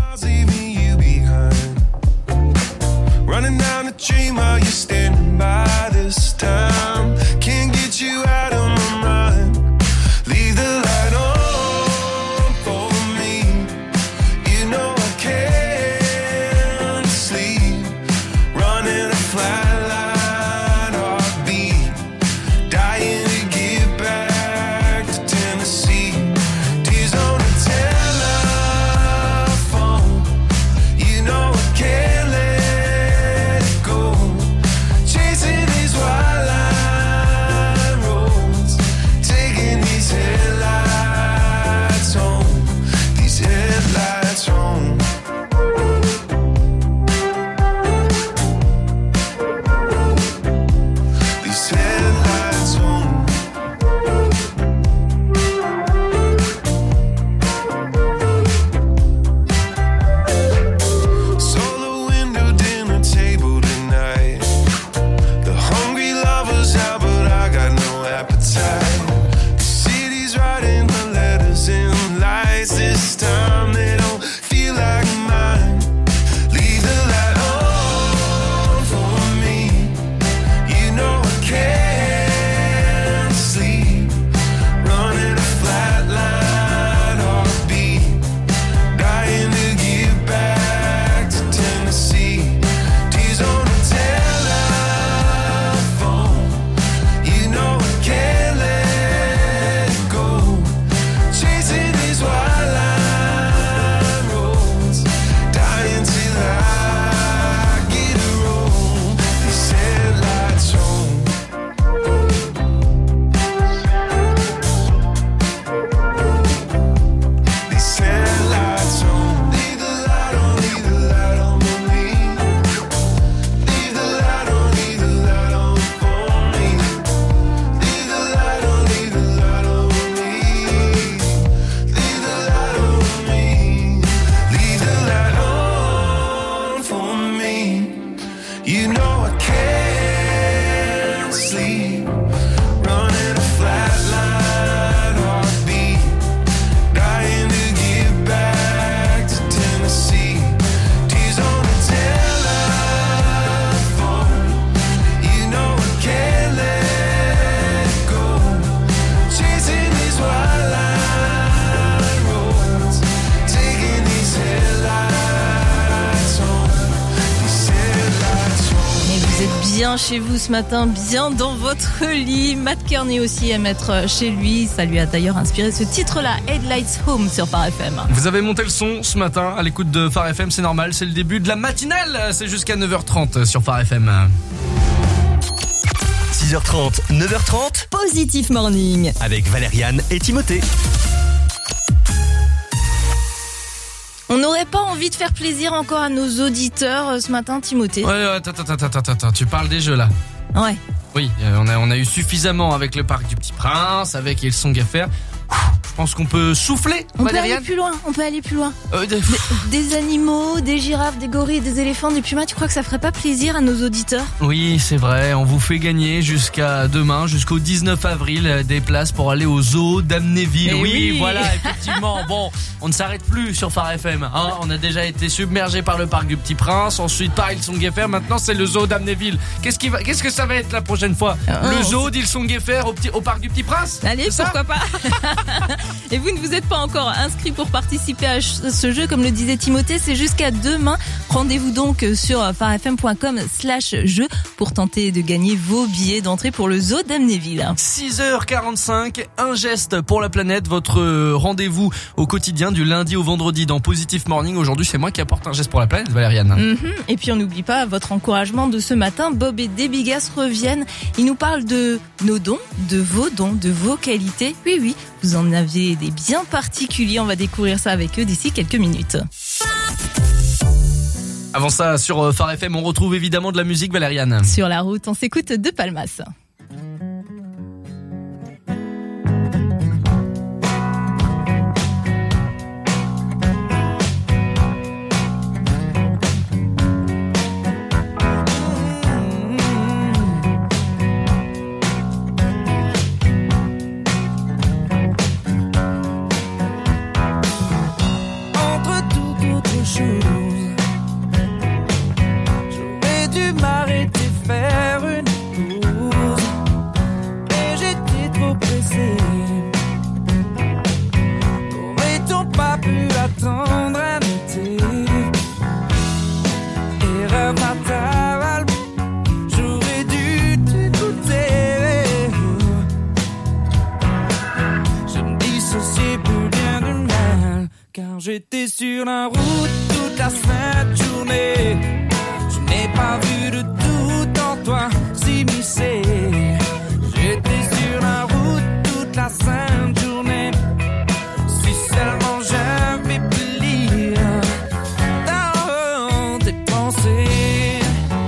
[SPEAKER 9] Running down the dream while you're standing by this time. Can't get you out of my mind. Leave the light on for me. You know I can't sleep. Running a flat line heartbeat. Dying to get back to Tennessee. Tears on the telephone. You know I can't let chasing these wild line roads, taking these headlights home, these headlights home. These headlights home. Solo window dinner table tonight. The hungry lovers out, but I got no appetite. The city's writing my letters in lights. This time they don't feel like mine. Leave the light on for me. You know I can't sleep. Running a flat line heartbeat. Dying to get back to Tennessee. Tears on the telephone. You know I can't let it go. Chasing these wild line roads. Dying till I get a roll. These headlights home. These headlights home. Leave the light on, leave the light on for me. Leave the light on, leave the light on for me. Leave the light on, leave the light on me. Leave the light on me. Leave the light on for me. You know I can't sleep. Running a flat line heartbeat. Dying to get back to Tennessee. Tears on the telephone. You know I can't let it go. Chasing these wild line roads. Taking these headlights home. These headlights home.
[SPEAKER 17] Et vous êtes bien chez vous ce matin, bien dans votre lit. Matt Kearney aussi aime être chez lui. Ça lui a d'ailleurs inspiré ce titre-là, Headlights Home sur Phare FM.
[SPEAKER 20] Vous avez monté le son ce matin à l'écoute de Phare FM, c'est normal, c'est le début de la matinale. C'est jusqu'à 9h30 sur Phare FM.
[SPEAKER 8] 6h30, 9h30,
[SPEAKER 5] Positif Morning.
[SPEAKER 8] avec Valériane et Timothée.
[SPEAKER 17] On n'aurait pas envie de faire plaisir encore à nos auditeurs ce matin, Timothée?
[SPEAKER 20] Ouais, attends, tu parles des jeux là.
[SPEAKER 17] Ouais.
[SPEAKER 20] Oui, on a eu suffisamment avec le Parc du Petit Prince, avec Ils sont à faire. pense qu'on peut souffler,
[SPEAKER 17] On peut
[SPEAKER 20] Valériane.
[SPEAKER 17] aller plus loin. Des animaux, des girafes, des gorilles, des éléphants, des pumas, tu crois que ça ferait pas plaisir à nos auditeurs?
[SPEAKER 20] Oui, c'est vrai, on vous fait gagner jusqu'à demain, jusqu'au 19 avril, des places pour aller au zoo d'Amnéville.
[SPEAKER 17] Eh oui.
[SPEAKER 20] Voilà, effectivement. Bon, on ne s'arrête plus sur Phare FM. Hein. On a déjà été submergé par le parc du Petit Prince, ensuite par Ilson-Gueffer, maintenant c'est le zoo d'Amnéville. Qu'est-ce que ça va être la prochaine fois? Le zoo d'Ilson-Gueffer au parc du Petit Prince?
[SPEAKER 17] Allez, pourquoi pas. Et vous ne vous êtes pas encore inscrit pour participer à ce jeu, comme le disait Timothée, c'est jusqu'à demain. Rendez-vous donc sur pharefm.com/jeu pour tenter de gagner vos billets d'entrée pour le zoo d'Amnéville.
[SPEAKER 20] 6h45, un geste pour la planète, votre rendez-vous au quotidien du lundi au vendredi dans Positive Morning. Aujourd'hui, c'est moi qui apporte un geste pour la planète, Valériane.
[SPEAKER 17] Et puis on n'oublie pas votre encouragement de ce matin. Bob et Debbie Gass reviennent. Ils nous parlent de nos dons, de vos qualités. Oui, vous en avez des bien particuliers. On va découvrir ça avec eux d'ici quelques minutes.
[SPEAKER 20] Avant ça, sur Phare FM, on retrouve évidemment de la musique, Valériane.
[SPEAKER 17] Sur la route, on s'écoute De Palmas.
[SPEAKER 9] Entre toute autre chose, j'aurais dû m'arrêter, faire une pause, mais j'étais trop pressé. N'aurait-on pas pu attendre un été? Erreur fatale, j'aurais dû t'écouter. Je me dissociais plus bien du mal, car j'étais sur la route toute la sainte journée. Je n'ai pas vu de tout en toi s'immiscer. J'étais sur la route toute la sainte journée. Si seulement j'avais pu lire dans tes pensées.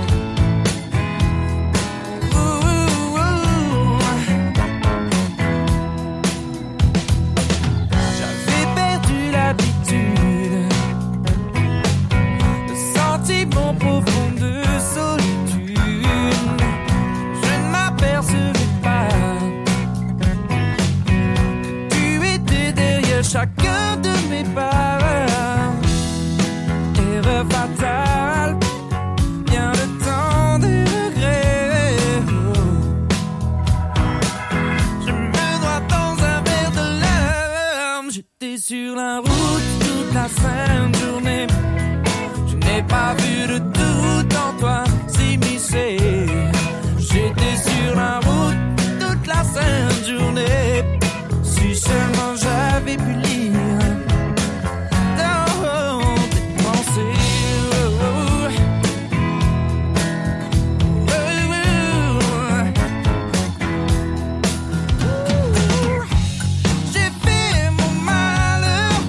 [SPEAKER 9] J'avais perdu l'habitude de sentiments profonds de solitude. Je ne m'apercevais pas que tu étais derrière chacun de mes pas. Erreur fatale, bien le temps des regrets. Je me noie dans un verre de larmes. J'étais sur la route toute la sainte journée. Je n'ai pas vu de tout en toi s'immiscer. J'étais sur la route toute la sainte journée. Si seulement j'avais pu lire dans tes pensées. J'ai fait mon malheur.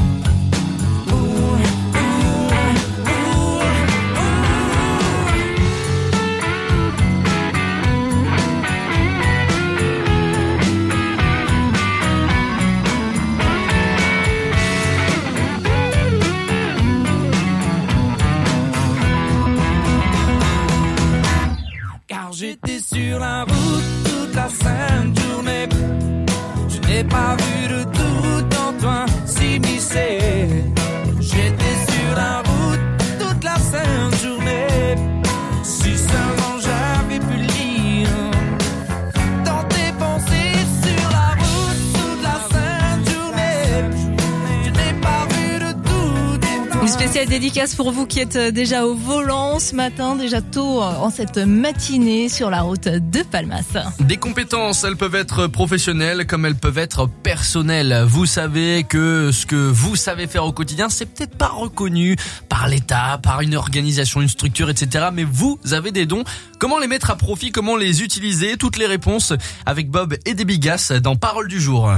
[SPEAKER 9] Car j'étais sur la route toute la sainte journée. Je n'ai pas vu de tout en toi s'immiscer. J'étais sur la route toute la sainte journée. Si seulement j'avais pu lire dans tes pensées. Sur la route toute la sainte journée. Je n'ai pas vu de tout.
[SPEAKER 17] Une spéciale dédicace pour vous qui êtes déjà au volant ce matin, déjà tôt en cette matinée sur la route de Palmas.
[SPEAKER 20] Des compétences, elles peuvent être professionnelles comme elles peuvent être personnelles. Vous savez que ce que vous savez faire au quotidien, c'est peut-être pas reconnu par l'État, par une organisation, une structure, etc. Mais vous avez des dons. Comment les mettre à profit? Comment les utiliser? Toutes les réponses avec Bob et Debbie Gass dans Parole du jour.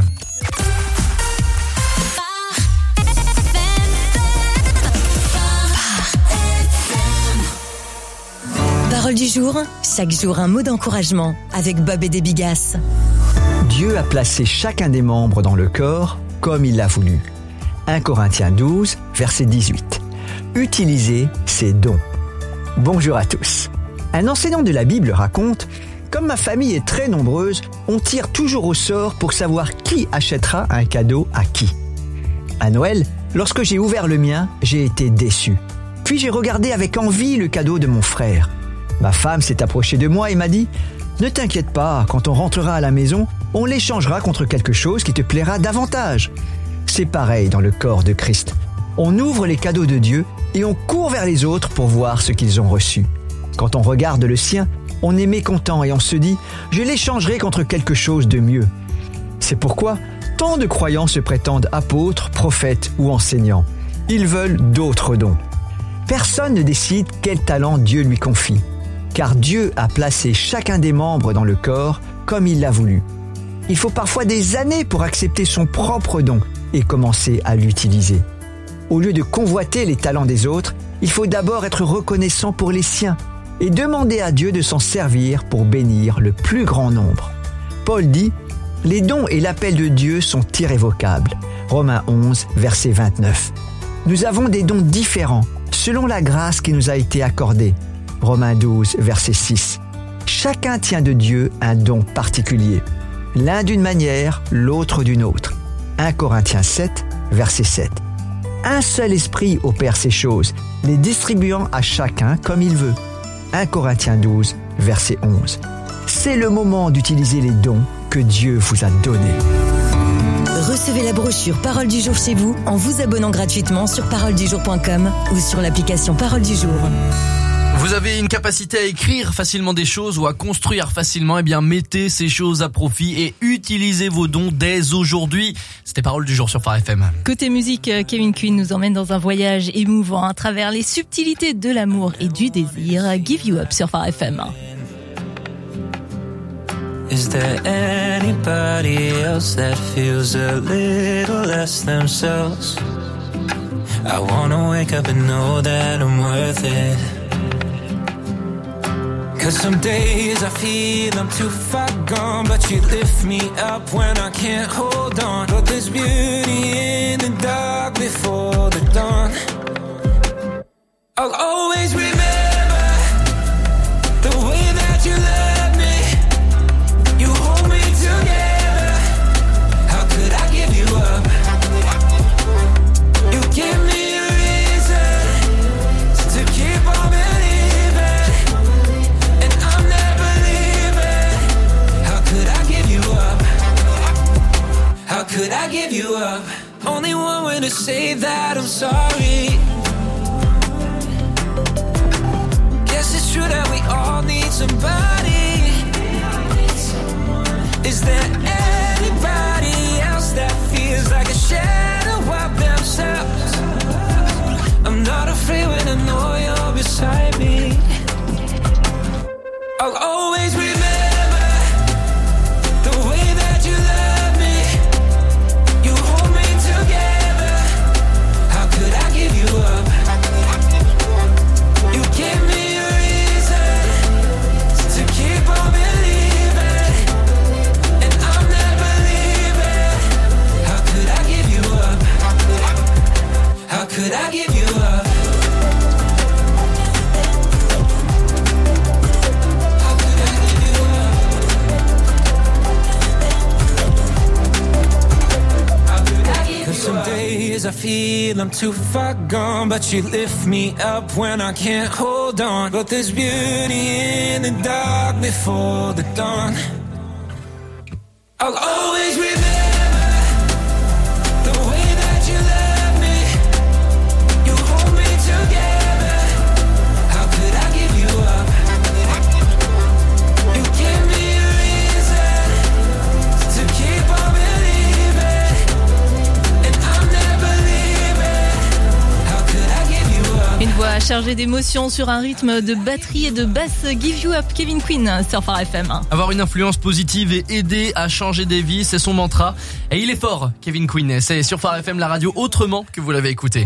[SPEAKER 5] Parole du jour, chaque jour un mot d'encouragement avec Bob et Debbie Gass.
[SPEAKER 21] Dieu a placé chacun des membres dans le corps comme il l'a voulu. 1 Corinthiens 12, verset 18. Utilisez ces dons. Bonjour à tous. Un enseignant de la Bible raconte « Comme ma famille est très nombreuse, on tire toujours au sort pour savoir qui achètera un cadeau à qui. À Noël, lorsque j'ai ouvert le mien, j'ai été déçu. Puis j'ai regardé avec envie le cadeau de mon frère. Ma femme s'est approchée de moi et m'a dit « Ne t'inquiète pas, quand on rentrera à la maison, on l'échangera contre quelque chose qui te plaira davantage. » C'est pareil dans le corps de Christ. On ouvre les cadeaux de Dieu et on court vers les autres pour voir ce qu'ils ont reçu. Quand on regarde le sien, on est mécontent et on se dit « Je l'échangerai contre quelque chose de mieux. » C'est pourquoi tant de croyants se prétendent apôtres, prophètes ou enseignants. Ils veulent d'autres dons. Personne ne décide quel talent Dieu lui confie, car Dieu a placé chacun des membres dans le corps comme il l'a voulu. Il faut parfois des années pour accepter son propre don et commencer à l'utiliser. Au lieu de convoiter les talents des autres, il faut d'abord être reconnaissant pour les siens et demander à Dieu de s'en servir pour bénir le plus grand nombre. Paul dit « Les dons et l'appel de Dieu sont irrévocables » Romains 11, verset 29. Nous avons des dons différents selon la grâce qui nous a été accordée. Romains 12, verset 6. Chacun tient de Dieu un don particulier. L'un d'une manière, l'autre d'une autre. 1 Corinthiens 7, verset 7. Un seul esprit opère ces choses, les distribuant à chacun comme il veut. 1 Corinthiens 12, verset 11. C'est le moment d'utiliser les dons que Dieu vous a donnés.
[SPEAKER 5] Recevez la brochure Parole du jour chez vous en vous abonnant gratuitement sur paroledujour.com ou sur l'application Parole du jour.
[SPEAKER 20] Vous avez une capacité à écrire facilement des choses ou à construire facilement, eh bien mettez ces choses à profit et utilisez vos dons dès aujourd'hui. C'était Parole du jour sur Phare FM.
[SPEAKER 17] Côté musique, Kevin Quinn nous emmène dans un voyage émouvant à travers les subtilités de l'amour et du désir. Give You Up sur Phare FM.
[SPEAKER 7] Is there anybody else that feels a little less themselves? I wanna wake up and know that I'm worth it. 'Cause some days I feel I'm too far gone, but you lift me up when I can't hold on. But there's beauty in the dark before the dawn. I'll always remember the way that you love me. You hold me together. How could I give you up? You give me a reason to keep on believing, and I'm never leaving. How could I give you up? How could I give you up? Only one way to say that I'm sorry. Guess it's true that we all need somebody. Is there anybody else that feels like a shadow of themselves? I'm not afraid when I know you're beside me. I'll always remember the way that you love me. You hold me together. How could I give you up? You give me a reason to keep on believing, and I'm never leaving. How could I give you up? How could I give you up? Some days I feel I'm too far gone, but you lift me up when I can't hold on. But there's beauty in the dark before the dawn. I'll always remember the way that you love me. You hold me together. How could I give you up? You give me a reason to keep on believing, and I'm never leaving. How could I give you up?
[SPEAKER 17] Une voix chargée d'émotions sur un rythme de batterie et de basse. Give You Up, Kevin Quinn sur Phare FM.
[SPEAKER 20] Avoir une influence positive et aider à changer des vies, c'est son mantra. Et il est fort, Kevin Quinn. C'est sur Phare FM, la radio autrement que vous l'avez écouté.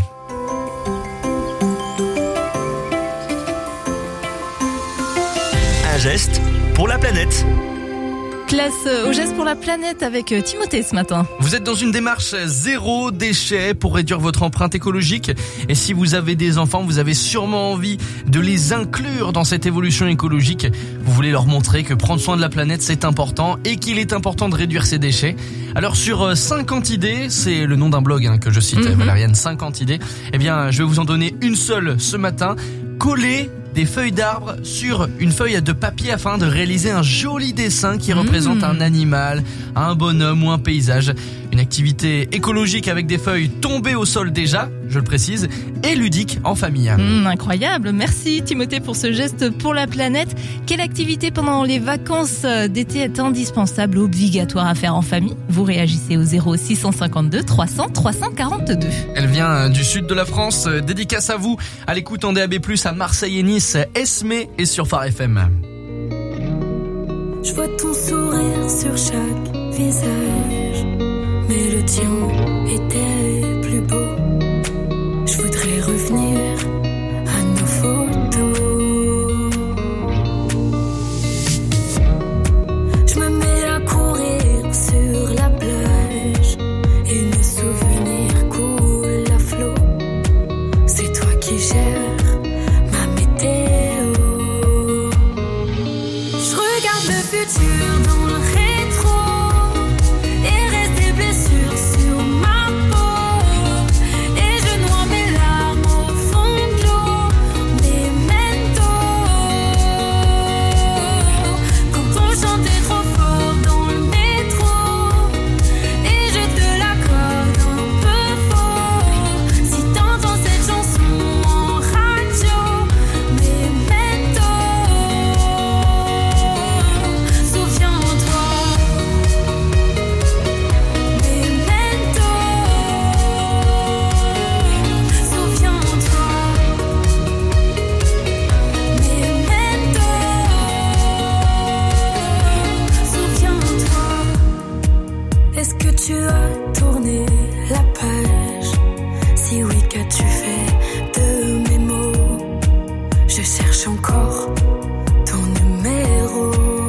[SPEAKER 8] Un geste pour la planète.
[SPEAKER 17] Classe au geste pour la planète avec Timothée ce matin.
[SPEAKER 20] Vous êtes dans une démarche zéro déchet pour réduire votre empreinte écologique. Et si vous avez des enfants, vous avez sûrement envie de les inclure dans cette évolution écologique. Vous voulez leur montrer que prendre soin de la planète, c'est important et qu'il est important de réduire ses déchets. Alors sur 50 idées, c'est le nom d'un blog que je cite, Valériane, 50 idées. Eh bien, je vais vous en donner une seule ce matin. Coller des feuilles d'arbre sur une feuille de papier afin de réaliser un joli dessin qui représente un animal, un bonhomme ou un paysage. Une activité écologique avec des feuilles tombées au sol déjà, je le précise, et ludique en famille.
[SPEAKER 17] Incroyable, merci Timothée pour ce geste pour la planète. Quelle activité pendant les vacances d'été est indispensable, obligatoire à faire en famille? Vous réagissez au 0652 300 342.
[SPEAKER 20] Elle vient du sud de la France, dédicace à vous, à l'écoute en DAB+, à Marseille et Nice, Esme et sur Phare FM.
[SPEAKER 16] Je vois ton sourire sur chaque visage, mais le tien était plus beau. Je voudrais revenir à nos photos. Je me mets à courir sur la plage et mes souvenirs coulent à flot. C'est toi qui gères ma météo. Je regarde le futur dans le rétro et reste des blessures sur ma peau. Et je noie mes larmes au fond de l'eau. Memento. Quand on chantait trop fort dans le métro et je te l'accorde un peu faux. Si t'entends cette chanson en radio, Memento. Souviens-toi. Memento. Souviens-toi. Memento. Souviens-toi. Est-ce que tu as tourné la page? Si oui, qu'as-tu fait de mes mots? Je cherche encore ton numéro.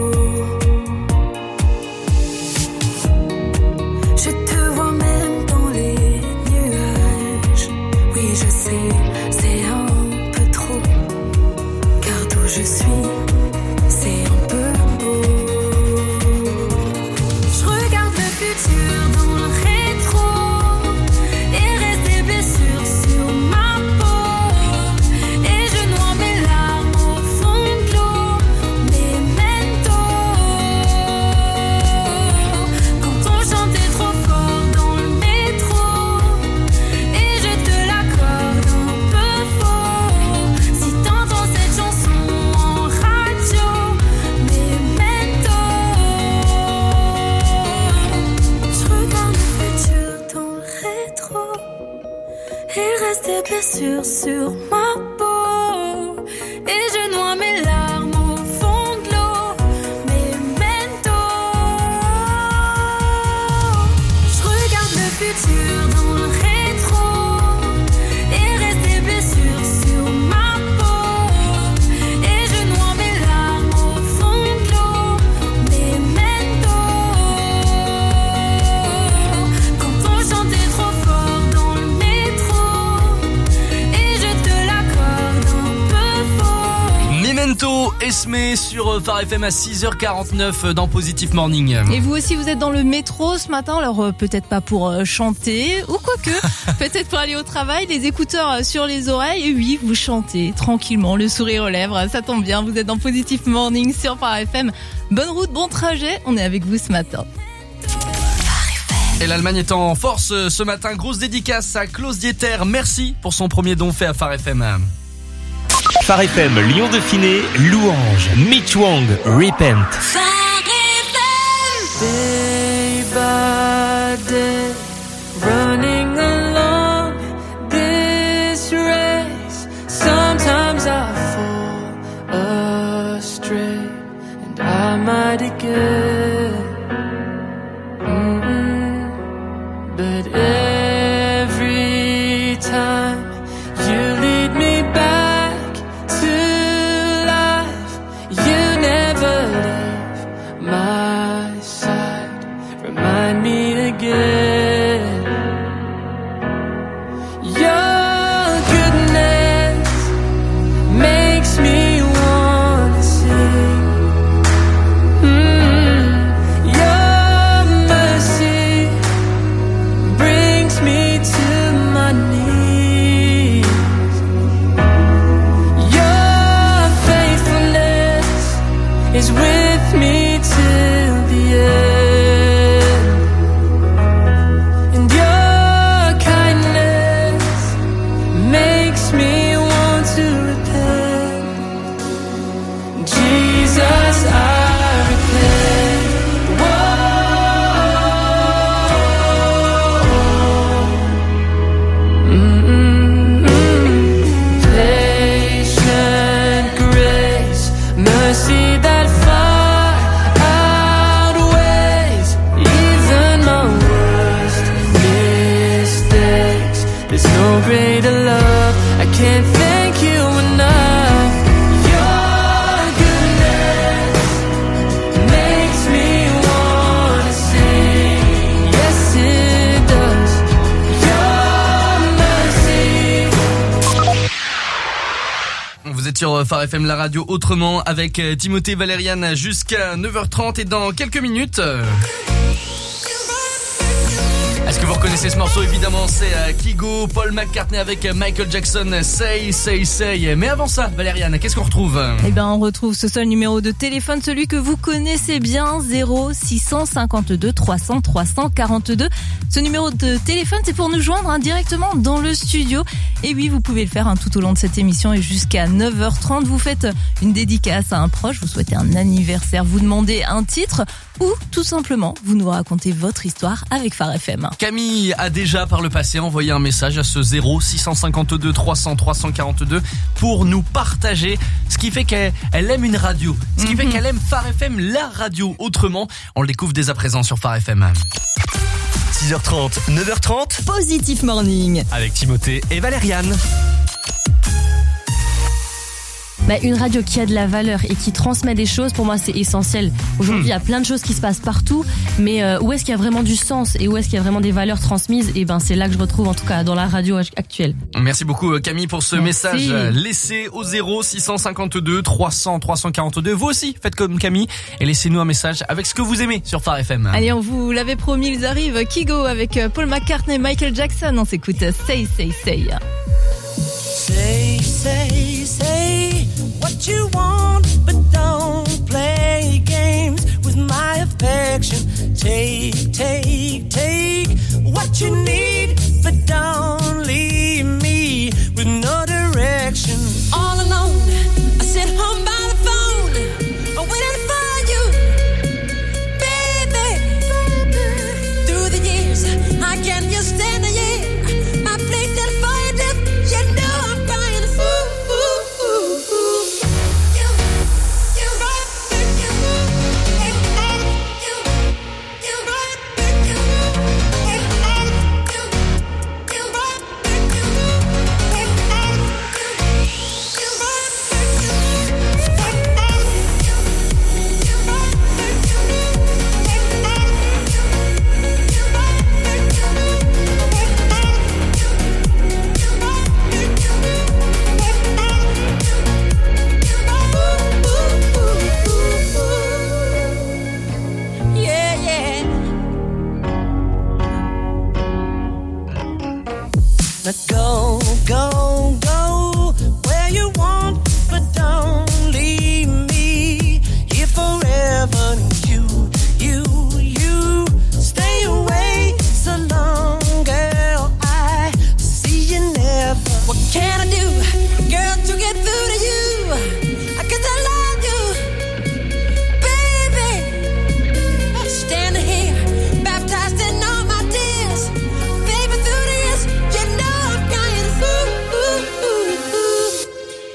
[SPEAKER 16] Je te vois même dans les nuages. Oui, je sais, c'est un peu trop. Car d'où je suis, c'est un peu beau. Je regarde le futur dans le rétro et reste des blessures sur ma peau. Et je noie mes larmes au fond de l'eau. Memento. Quand on chantait trop fort dans le métro et je te l'accorde un peu faux. Si t'entends cette chanson en radio, Memento. Je regarde le futur dans le rétro. Il reste des blessures sur ma peau. Et je noie mes larmes au fond de l'eau. Memento. Je regarde le futur dans le rétro. Il reste des blessures sur ma peau. Et je noie mes larmes au fond de l'eau. Memento. Quand on chantait trop fort dans le métro et je te l'accorde un peu faux.
[SPEAKER 20] Memento, Esme sur Phare FM à 6h49 dans Positive Morning.
[SPEAKER 17] Et vous aussi, vous êtes dans le métro ce matin, alors peut-être pas pour chanter, ou quoique, peut-être pour aller au travail, les écouteurs sur les oreilles, et oui, vous chantez tranquillement, le sourire aux lèvres, ça tombe bien, vous êtes dans Positive Morning sur Phare FM. Bonne route, bon trajet, on est avec vous ce matin.
[SPEAKER 20] Et l'Allemagne est en force ce matin, grosse dédicace à Klaus Dieter, merci pour son premier don fait à Phare FM.
[SPEAKER 10] Phare FM Lyon Dauphiné, Louange, Mitch Wang, Repent.
[SPEAKER 16] Day by day, running along this race. Sometimes I fall astray, and I might again. But every time you lead me back to life, you never leave my
[SPEAKER 20] êtes sur Phare FM, la radio autrement, avec Timothée, Valériane jusqu'à 9h30 et dans quelques minutes... Est-ce que vous reconnaissez ce morceau? Évidemment, c'est Kygo, Paul McCartney avec Michael Jackson, Say, Say, Say. Mais avant ça, Valériane, qu'est-ce qu'on retrouve?
[SPEAKER 17] Eh ben, on retrouve ce seul numéro de téléphone, celui que vous connaissez bien, 0652 300 342. Ce numéro de téléphone, c'est pour nous joindre directement dans le studio. Et oui, vous pouvez le faire tout au long de cette émission et jusqu'à 9h30. Vous faites une dédicace à un proche, vous souhaitez un anniversaire, vous demandez un titre ou tout simplement, vous nous racontez votre histoire avec Phare FM.
[SPEAKER 20] Camille a déjà par le passé envoyé un message à ce 0652 300 342 pour nous partager ce qui fait qu'elle aime une radio, ce qui fait qu'elle aime Phare FM, la radio autrement. On le découvre dès à présent sur Phare FM.
[SPEAKER 8] 6h30, 9h30.
[SPEAKER 11] Positif Morning.
[SPEAKER 8] Avec Timothée et Valériane.
[SPEAKER 11] Une radio qui a de la valeur et qui transmet des choses, pour moi, c'est essentiel. Aujourd'hui, il y a plein de choses qui se passent partout, mais où est-ce qu'il y a vraiment du sens et où est-ce qu'il y a vraiment des valeurs transmises? Et c'est là que je retrouve, en tout cas, dans la radio actuelle.
[SPEAKER 20] Merci beaucoup, Camille, pour ce message laissé au 0652 300 342. Vous aussi, faites comme Camille et laissez-nous un message avec ce que vous aimez sur Phare FM.
[SPEAKER 17] Allez, on vous l'avait promis, ils arrivent. Kygo avec Paul McCartney, Michael Jackson. On s'écoute Say, Say, Say.
[SPEAKER 9] Say, say, say what you want, but don't play games with my affection. Take, take, take what you need, but don't leave me with no direction.
[SPEAKER 16] All alone, I sit home by the phone, waiting for you, baby. Through the years, I can't just stand here. My place is for you, you know I'm crying. Ooh, ooh, ooh, ooh.
[SPEAKER 9] Now go, go, go where you want, but don't leave me here forever. You stay away so long, girl. I see you never.
[SPEAKER 16] What can I do, girl, to get through to you? 'Cause I love you, baby. Standing here, baptized in all my tears, baby. Through the years, you know I'm crying. Ooh, ooh, ooh, ooh.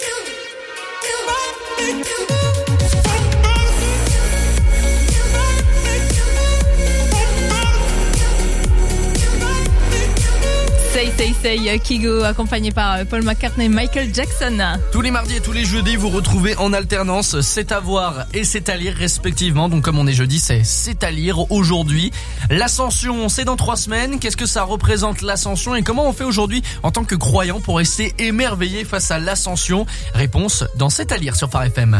[SPEAKER 17] Say, Say, Say, Kygo, accompagné par Paul McCartney et Michael Jackson.
[SPEAKER 20] Tous les mardis et tous les jeudis, vous retrouvez en alternance C'est à voir et C'est à lire respectivement. Donc comme on est jeudi, c'est à lire aujourd'hui. L'ascension, c'est dans 3 semaines. Qu'est-ce que ça représente l'ascension et comment on fait aujourd'hui en tant que croyant pour rester émerveillé face à l'ascension? Réponse dans C'est à lire sur Phare FM.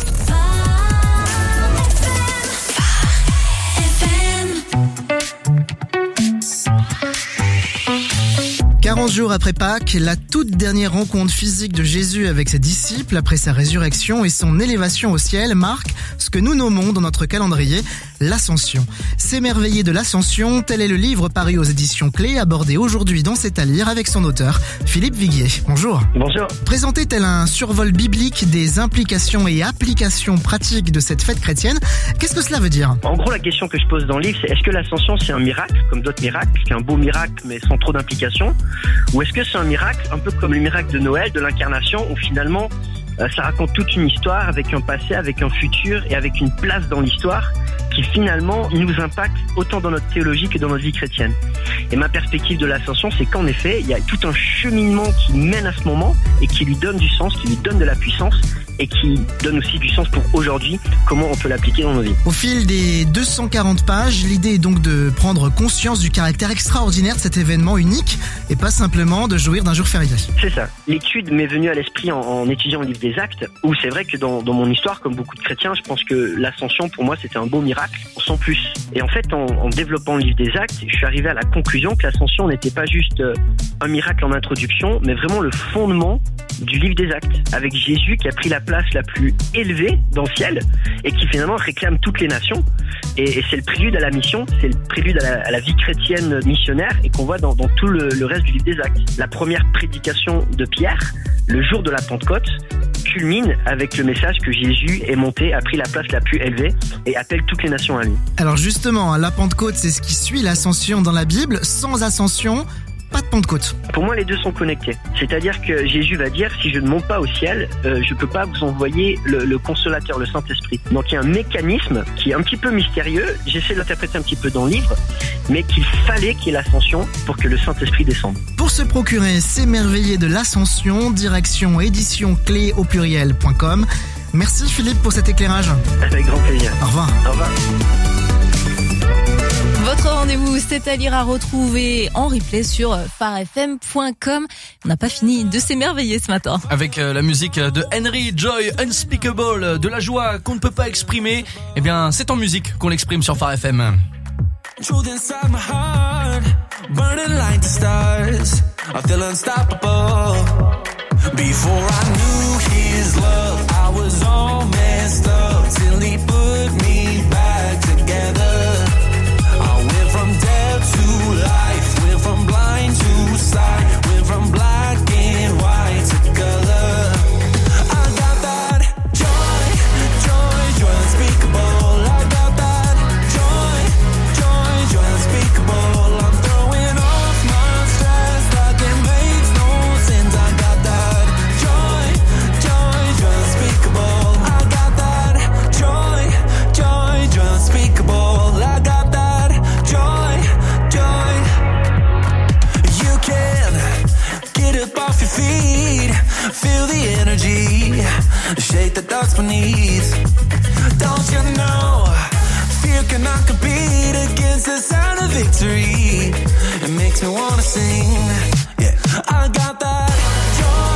[SPEAKER 22] 40 jours après Pâques, la toute dernière rencontre physique de Jésus avec ses disciples après sa résurrection et son élévation au ciel marque ce que nous nommons dans notre calendrier l'Ascension. S'émerveiller de l'Ascension, tel est le livre paru aux éditions Clés, abordé aujourd'hui dans C'est à lire avec son auteur, Philippe Viguier. Bonjour.
[SPEAKER 23] Bonjour.
[SPEAKER 22] Présenté tel un survol biblique des implications et applications pratiques de cette fête chrétienne, qu'est-ce que cela veut dire?
[SPEAKER 23] En gros, la question que je pose dans le livre, c'est est-ce que l'Ascension c'est un miracle, comme d'autres miracles, c'est un beau miracle mais sans trop d'implications, ou est-ce que c'est un miracle, un peu comme le miracle de Noël, de l'incarnation, où finalement ça raconte toute une histoire avec un passé, avec un futur et avec une place dans l'histoire qui finalement nous impacte autant dans notre théologie que dans notre vie chrétienne. Et ma perspective de l'Ascension, c'est qu'en effet, il y a tout un cheminement qui mène à ce moment et qui lui donne du sens, qui lui donne de la puissance et qui donne aussi du sens pour aujourd'hui, comment on peut l'appliquer dans nos vies.
[SPEAKER 22] Au fil des 240 pages, l'idée est donc de prendre conscience du caractère extraordinaire de cet événement unique et pas simplement de jouir d'un jour férié.
[SPEAKER 23] C'est ça. L'étude m'est venue à l'esprit en étudiant le livre des actes, où c'est vrai que dans mon histoire, comme beaucoup de chrétiens, je pense que l'ascension, pour moi, c'était un beau miracle, sans plus. Et en fait, en développant le livre des actes, je suis arrivé à la conclusion que l'ascension n'était pas juste un miracle en introduction, mais vraiment le fondement du livre des actes, avec Jésus qui a pris la place la plus élevée dans le ciel et qui finalement réclame toutes les nations. Et c'est le prélude à la mission, c'est le prélude à la vie chrétienne missionnaire et qu'on voit dans tout le reste du livre des actes. La première prédication de Pierre, le jour de la Pentecôte, culmine avec le message que Jésus est monté, a pris la place la plus élevée et appelle toutes les nations à lui.
[SPEAKER 22] Alors justement, la Pentecôte, c'est ce qui suit l'ascension dans la Bible. Sans ascension, pas de Pentecôte.
[SPEAKER 23] Pour moi, les deux sont connectés. C'est-à-dire que Jésus va dire, si je ne monte pas au ciel, je peux pas vous envoyer le consolateur, le Saint-Esprit. Donc il y a un mécanisme qui est un petit peu mystérieux, j'essaie de l'interpréter un petit peu dans le livre, mais qu'il fallait qu'il y ait l'ascension pour que le Saint-Esprit descende.
[SPEAKER 22] Pour se procurer S'émerveiller de l'ascension, direction édition clé au pluriel.com. Merci Philippe pour cet éclairage.
[SPEAKER 23] Avec grand plaisir.
[SPEAKER 22] Au revoir.
[SPEAKER 23] Au revoir.
[SPEAKER 17] Votre rendez-vous, c'est à lire, à retrouver en replay sur farfm.com. On n'a pas fini de s'émerveiller ce matin.
[SPEAKER 20] Avec la musique de Henry Joy, Unspeakable, de la joie qu'on ne peut pas exprimer, eh bien c'est en musique qu'on l'exprime sur Phare FM.
[SPEAKER 9] Truth inside my heart, burning like the stars. I feel unstoppable. Before I knew his love, I was all messed up till he put me back together. I went from dead to life, went from blind to sight, went from black and white to color. I got that joy, joy, joy unspeakable. I got that joy, joy, joy unspeakable. I'm throwing off my stress like it makes no sense. I got that joy, joy, joy unspeakable. I got that joy, joy, joy unspeakable. I got that joy, joy. You can get up off your feet, feel the energy, shake the dust beneath. Don't you know, fear cannot compete against the sound of victory. It makes me wanna sing, yeah. I got that joy,